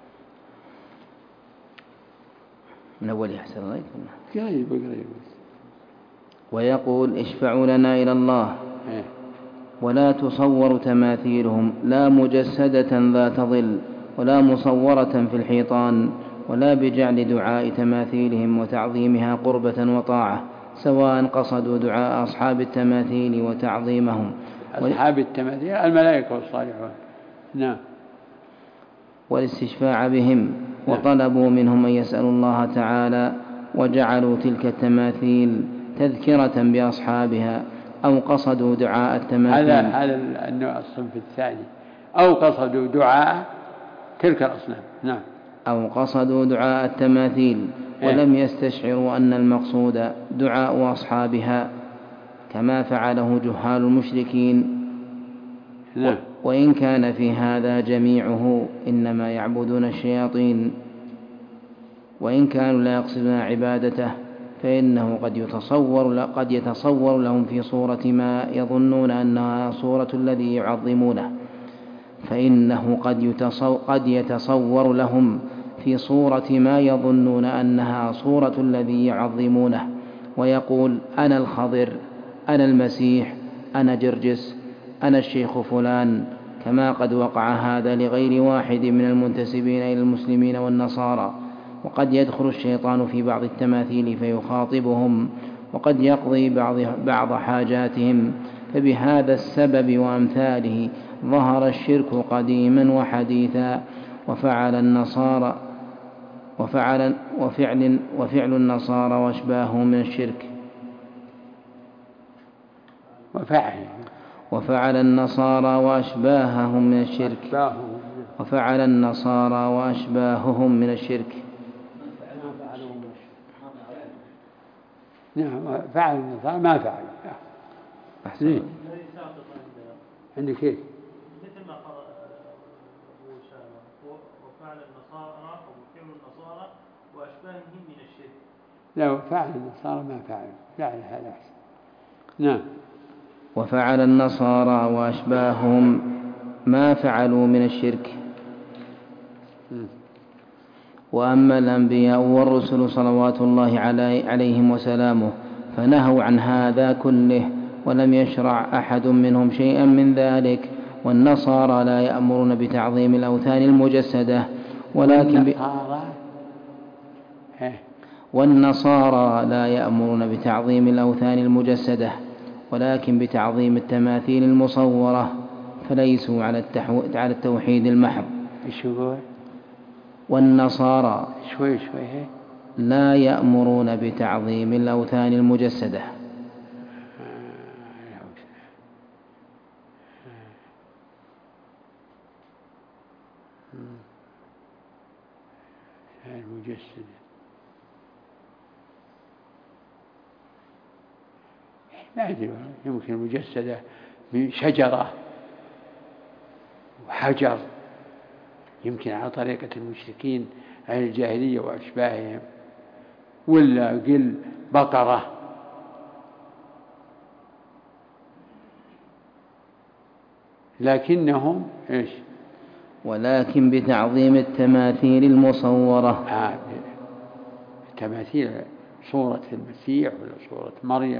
من أول أحسن الله قريب. ويقول: اشفعوا لنا إلى الله. ولا تصور تماثيلهم، لا مجسدة ذات ظل ولا مصورة في الحيطان، ولا بجعل دعاء تماثيلهم وتعظيمها قربة وطاعة، سواء قصدوا دعاء أصحاب التماثيل وتعظيمهم. أصحاب التماثيل الملائكة والصالحون. نعم. والاستشفاع بهم وطلبوا منهم أن يسألوا الله تعالى وجعلوا تلك التماثيل تذكرة بأصحابها، أو قصدوا دعاء التماثيل. هذا النوع الصنف الثاني، أو قصدوا دعاء تلك الأصنام. نعم. أو قصدوا دعاء التماثيل ولم يستشعروا أن المقصود دعاء أصحابها، كما فعله جهال المشركين. نعم. وإن كان في هذا جميعه إنما يعبدون الشياطين، وإن كانوا لا يقصدون عبادته، فإنه قد يتصور لهم في صورة ما يظنون أنها صورة الذي يعظمونه، فإنه قد يتصور لهم في صورة ما يظنون أنها صورة الذي يعظمونه، ويقول: أنا الخضر، أنا المسيح، أنا جرجس، أنا الشيخ فلان، كما قد وقع هذا لغير واحد من المنتسبين إلى المسلمين والنصارى. وقد يدخل الشيطان في بعض التماثيل فيخاطبهم، وقد يقضي بعض حاجاتهم. فبهذا السبب وأمثاله ظهر الشرك قديما وحديثا. وفعل النصارى وأشباههم من الشرك وفعل النصارى وأشباههم من الشرك وفعل النصارى وأشباههم من الشرك. نعم، فعل النصارى ما فعل. أحسن. عندك كيف؟ مثل ما قرأ أبو أسامة، وفعل النصارى وفعل النصارى وأشباههم من الشرك. لا، فعل النصارى ما فعل، فعل هذا أحسن. نعم. وفعل النصارى وأشباههم ما فعلوا من الشرك. وأما الأنبياء والرسل صلوات الله عليهم وسلامه فنهوا عن هذا كله، ولم يشرع أحد منهم شيئا من ذلك. والنصارى لا يأمرون بتعظيم الأوثان المجسدة، والنصارى لا يأمرون بتعظيم الأوثان المجسدة، ولكن بتعظيم التماثيل المصورة، فليسوا على التوحيد المحض. والنصارى لا يأمرون بتعظيم الأوثان المجسدة. ما أدري، يمكن المجسدة من شجرة وحجر، يمكن على طريقة المشركين أهل الجاهلية وأشباههم، ولا قل بقرة، لكنهم إيش؟ ولكن بتعظيم التماثيل المصورة. تماثيل صورة المسيح ولا صورة مريم.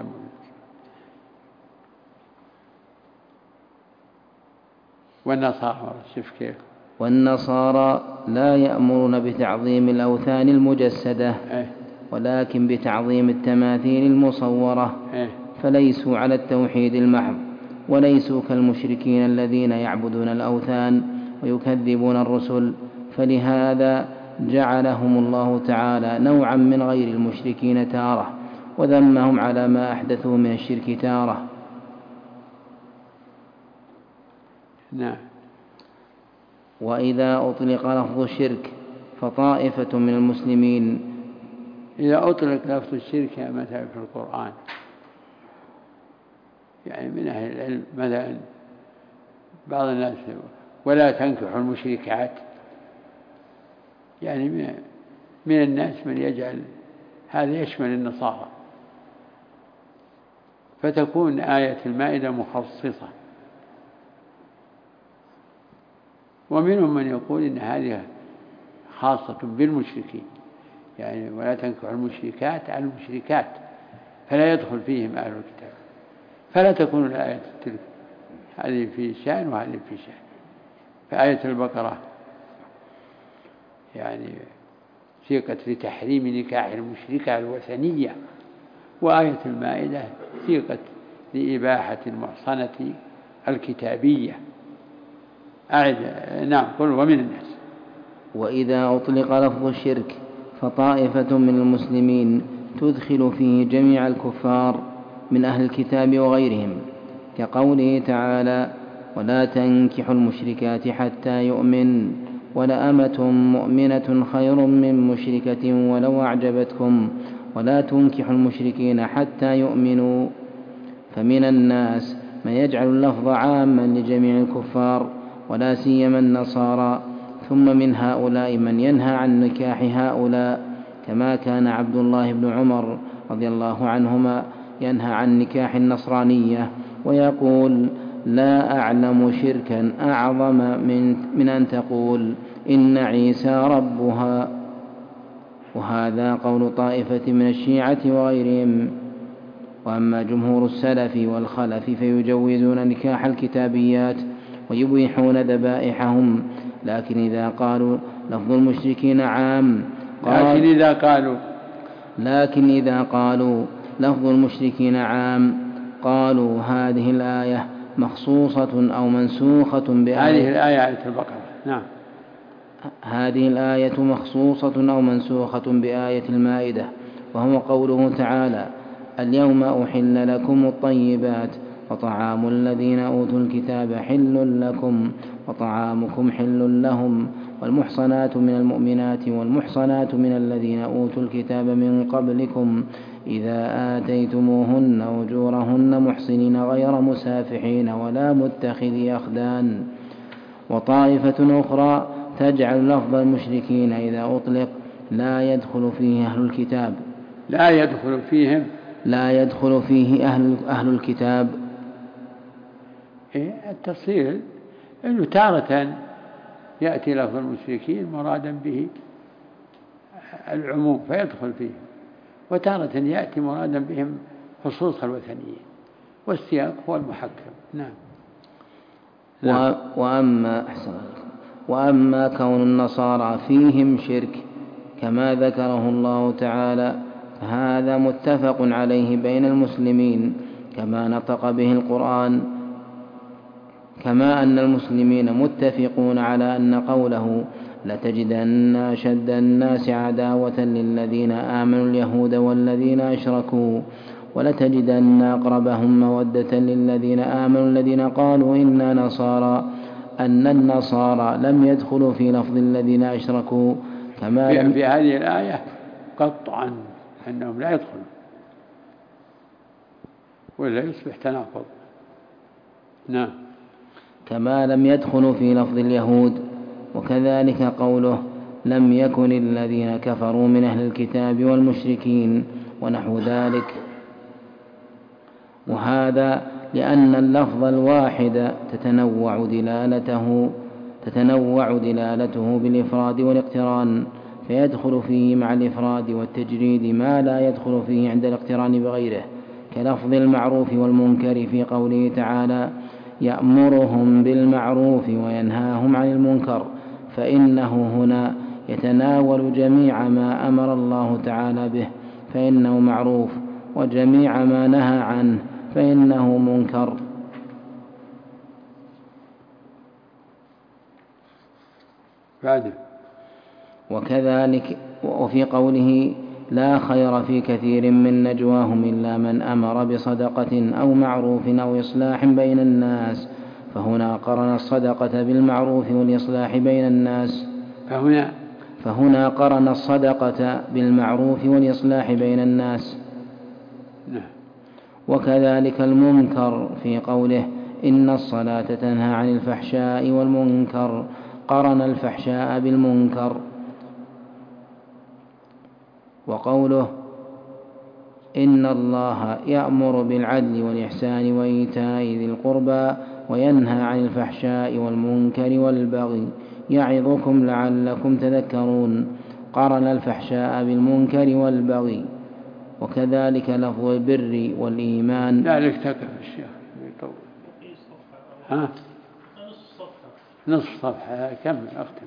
والنصارى كيف؟ والنصارى لا يأمرون بتعظيم الأوثان المجسدة، ولكن بتعظيم التماثيل المصورة، فليسوا على التوحيد المحض، وليسوا كالمشركين الذين يعبدون الأوثان ويكذبون الرسل. فلهذا جعلهم الله تعالى نوعا من غير المشركين تارة، وذمهم على ما أحدثوا من الشرك تارة. نعم. وإذا أطلق لفظ الشرك فطائفة من المسلمين. إذا أطلق لفظ الشرك مثلا في القرآن، يعني من أهل العلم مثلا بعض الناس ولا تنكحوا المشركات، يعني من الناس من يجعل هذا يشمل النصارى، فتكون آية المائدة مخصصة. ومنهم من يقول إن هذه خاصة بالمشركين، يعني ولا تنكحوا المشركات على المشركات، فلا يدخل فيهم أهل الكتاب، فلا تكون الآية تلك، هذه في شأن وهذه في شأن. فآية البقرة يعني سيقت لتحريم نكاح المشركة الوثنية، وآية المائدة سيقت لإباحة المحصنة الكتابية. نعم. قل ومن الناس. وإذا أطلق لفظ الشرك فطائفة من المسلمين تدخل فيه جميع الكفار من أهل الكتاب وغيرهم، كقوله تعالى: ولا تنكحوا المشركات حتى يؤمن، ولأمة مؤمنة خير من مشركة ولو أعجبتكم، ولا تنكحوا المشركين حتى يؤمنوا. فمن الناس من يجعل اللفظ عاما لجميع الكفار ولا سيما النصارى، ثم من هؤلاء من ينهى عن نكاح هؤلاء، كما كان عبد الله بن عمر رضي الله عنهما ينهى عن نكاح النصرانية، ويقول: لا أعلم شركا أعظم من أن تقول إن عيسى ربها. وهذا قول طائفة من الشيعة وغيرهم. وأما جمهور السلف والخلف فيجوزون نكاح الكتابيات ويبيحون ذبائحهم، لكن إذا قالوا لفظ المشركين عام لكن إذا قالوا لفظ المشركين عام قالوا هذه الآية مخصوصة أو منسوخة بآية. هذه الآية آية البقرة. نعم. هذه الآية مخصوصة أو منسوخة بآية المائدة، وهو قوله تعالى: اليوم أحل لكم الطيبات وطعام الذين أوتوا الكتاب حل لكم وطعامكم حل لهم والمحصنات من المؤمنات والمحصنات من الذين أوتوا الكتاب من قبلكم إذا آتيتموهن أجورهن محصنين غير مسافحين ولا متخذي أخدان. وطائفة أخرى تجعل لفظ المشركين إذا أطلق لا يدخل فيه أهل الكتاب، لا يدخل فيه أهل الكتاب. التفصيل أنه تارة يأتي لفظ المشركين مرادا به العموم فيدخل فيه، وتارة يأتي مرادا بهم خصوص الوثنيين، والسياق هو المحكم. نعم. وأما كون النصارى فيهم شرك كما ذكره الله تعالى فهذا متفق عليه بين المسلمين كما نطق به القرآن، كما أن المسلمين متفقون على أن قوله لتجدن أشد الناس عداوة للذين آمنوا اليهود والذين أشركوا ولتجدن أقربهم مودة للذين آمنوا الذين قالوا إنا نصارى، أن النصارى لم يدخلوا في لفظ الذين أشركوا كما في هذه الآية قطعا أنهم لا يدخلون ولا يصبح تناقض. نعم. كما لم يدخلوا في لفظ اليهود. وكذلك قوله لم يكن الذين كفروا من أهل الكتاب والمشركين ونحو ذلك، وهذا لأن اللفظ الواحد تتنوع دلالته بالإفراد والاقتران، فيدخل فيه مع الإفراد والتجريد ما لا يدخل فيه عند الاقتران بغيره، كلفظ المعروف والمنكر في قوله تعالى يأمرهم بالمعروف وينهاهم عن المنكر، فإنه هنا يتناول جميع ما أمر الله تعالى به فإنه معروف، وجميع ما نهى عنه فإنه منكر. وكذلك وفي قوله لا خير في كثير من نجواهم إلا من أمر بصدقة أو معروف أو إصلاح بين الناس، فهنا قرن الصدقة بالمعروف والإصلاح بين الناس، فهنا قرن الصدقة بالمعروف والإصلاح بين الناس. وكذلك المنكر في قوله إن الصلاة تنهى عن الفحشاء والمنكر، قرن الفحشاء بالمنكر. وقوله إن الله يأمر بالعدل والإحسان وإيتاء ذي القربى وينهى عن الفحشاء والمنكر والبغي يعظكم لعلكم تذكرون، قرن الفحشاء بالمنكر والبغي. وكذلك لفظ البر والإيمان. لا نكتفي الشيخ نصف صفحة كمل أختم.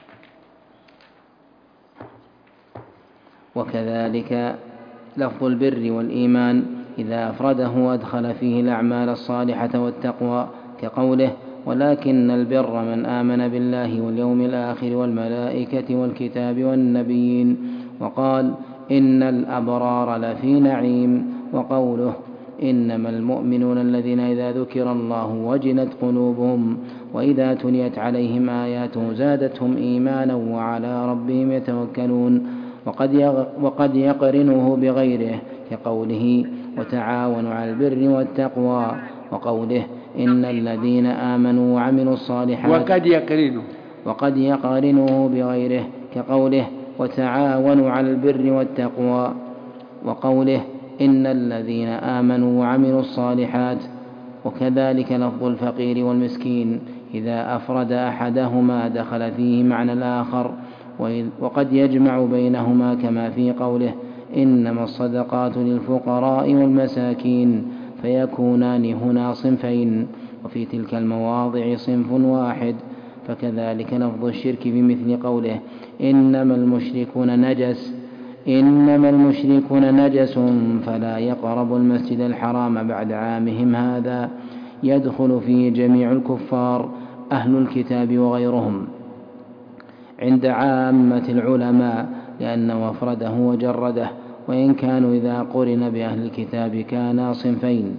وكذلك لفظ البر والإيمان إذا أفرده أدخل فيه الأعمال الصالحة والتقوى، كقوله ولكن البر من آمن بالله واليوم الآخر والملائكة والكتاب والنبيين، وقال إن الأبرار لفي نعيم. وقوله إنما المؤمنون الذين إذا ذكر الله وجلت قلوبهم وإذا تليت عليهم آياته زادتهم إيمانا وعلى ربهم يتوكلون. وقد يقرنه بغيره كقوله وتعاونوا على البر والتقوى، وقوله إن الذين آمنوا وعملوا الصالحات. وقد يقرنه بغيره كقوله وتعاونوا على البر والتقوى، وقوله إن الذين آمنوا وعملوا الصالحات. وكذلك لفظ الفقير والمسكين إذا أفرد أحدهما دخل فيه معنى الآخر، وقد يجمع بينهما كما في قوله إنما الصدقات للفقراء والمساكين، فيكونان هنا صنفين وفي تلك المواضع صنف واحد. فكذلك لفظ الشرك بمثل قوله إنما المشركون نجس فلا يقربوا المسجد الحرام بعد عامهم هذا، يدخل فيه جميع الكفار أهل الكتاب وغيرهم عند عامة العلماء، لأنه أفرده وجرده، وإن كانوا إذا قرن بأهل الكتاب كانا صنفين.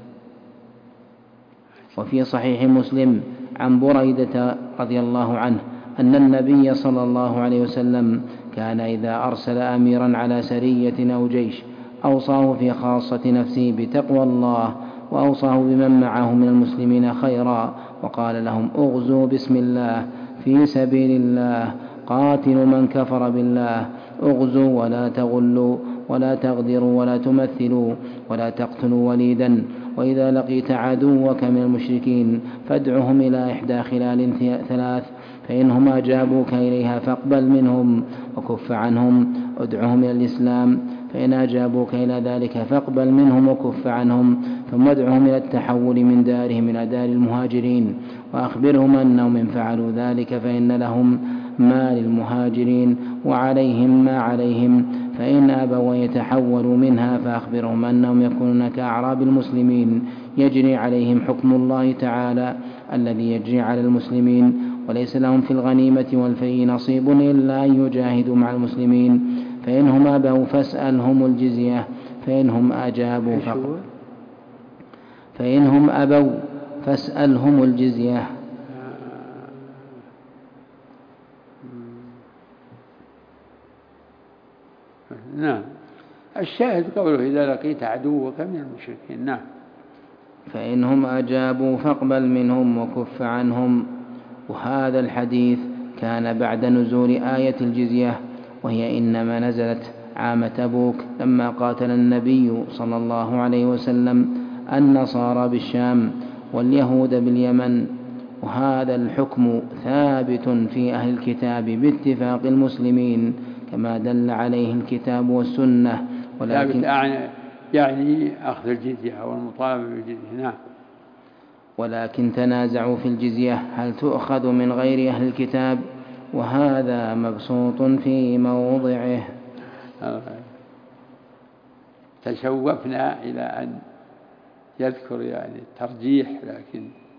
وفي صحيح مسلم عن بريدة رضي الله عنه أن النبي صلى الله عليه وسلم كان إذا أرسل أميرا على سرية أو جيش أوصاه في خاصة نفسه بتقوى الله، وأوصاه بمن معه من المسلمين خيرا، وقال لهم: اغزوا بسم الله في سبيل الله، قاتلوا من كفر بالله، اغزوا ولا تغلوا ولا تغدروا ولا تمثلوا ولا تقتلوا وليدا، وإذا لقيت عدوك من المشركين فادعهم إلى إحدى خلال ثلاث، فإنهم أجابوك إليها فاقبل منهم وكف عنهم، ادعهم إلى الإسلام، فإن أجابوك إلى ذلك فاقبل منهم وكف عنهم، ثم ادعهم إلى التحول من دارهم إلى دار المهاجرين، وأخبرهم أنهم إن فعلوا ذلك فإن لهم ما للمهاجرين وعليهم ما عليهم، فإن أبوا يتحولوا منها فأخبرهم أنهم يكونون كأعراب المسلمين يجري عليهم حكم الله تعالى الذي يجري على المسلمين، وليس لهم في الغنيمة والفيء نصيب إلا أن يجاهدوا مع المسلمين، فإنهم أبوا فاسألهم الجزية، فإنهم أبوا فاسألهم الجزية. نعم. الشاهد قوله: إذا لقيت عدوك من المشركين. نعم. فإنهم أجابوا فاقبل منهم وكف عنهم. وهذا الحديث كان بعد نزول آية الجزية، وهي إنما نزلت عام تبوك لما قاتل النبي صلى الله عليه وسلم النصارى بالشام واليهود باليمن. وهذا الحكم ثابت في أهل الكتاب باتفاق المسلمين كما دل عليه الكتاب والسنة، ولكن يعني أخذ الجزية والمطالبة بالجزية. نعم. ولكن تنازعوا في الجزية هل تؤخذ من غير أهل الكتاب، وهذا مبسوط في موضعه. تشوفنا إلى أن يذكر يعني الترجيح، لكن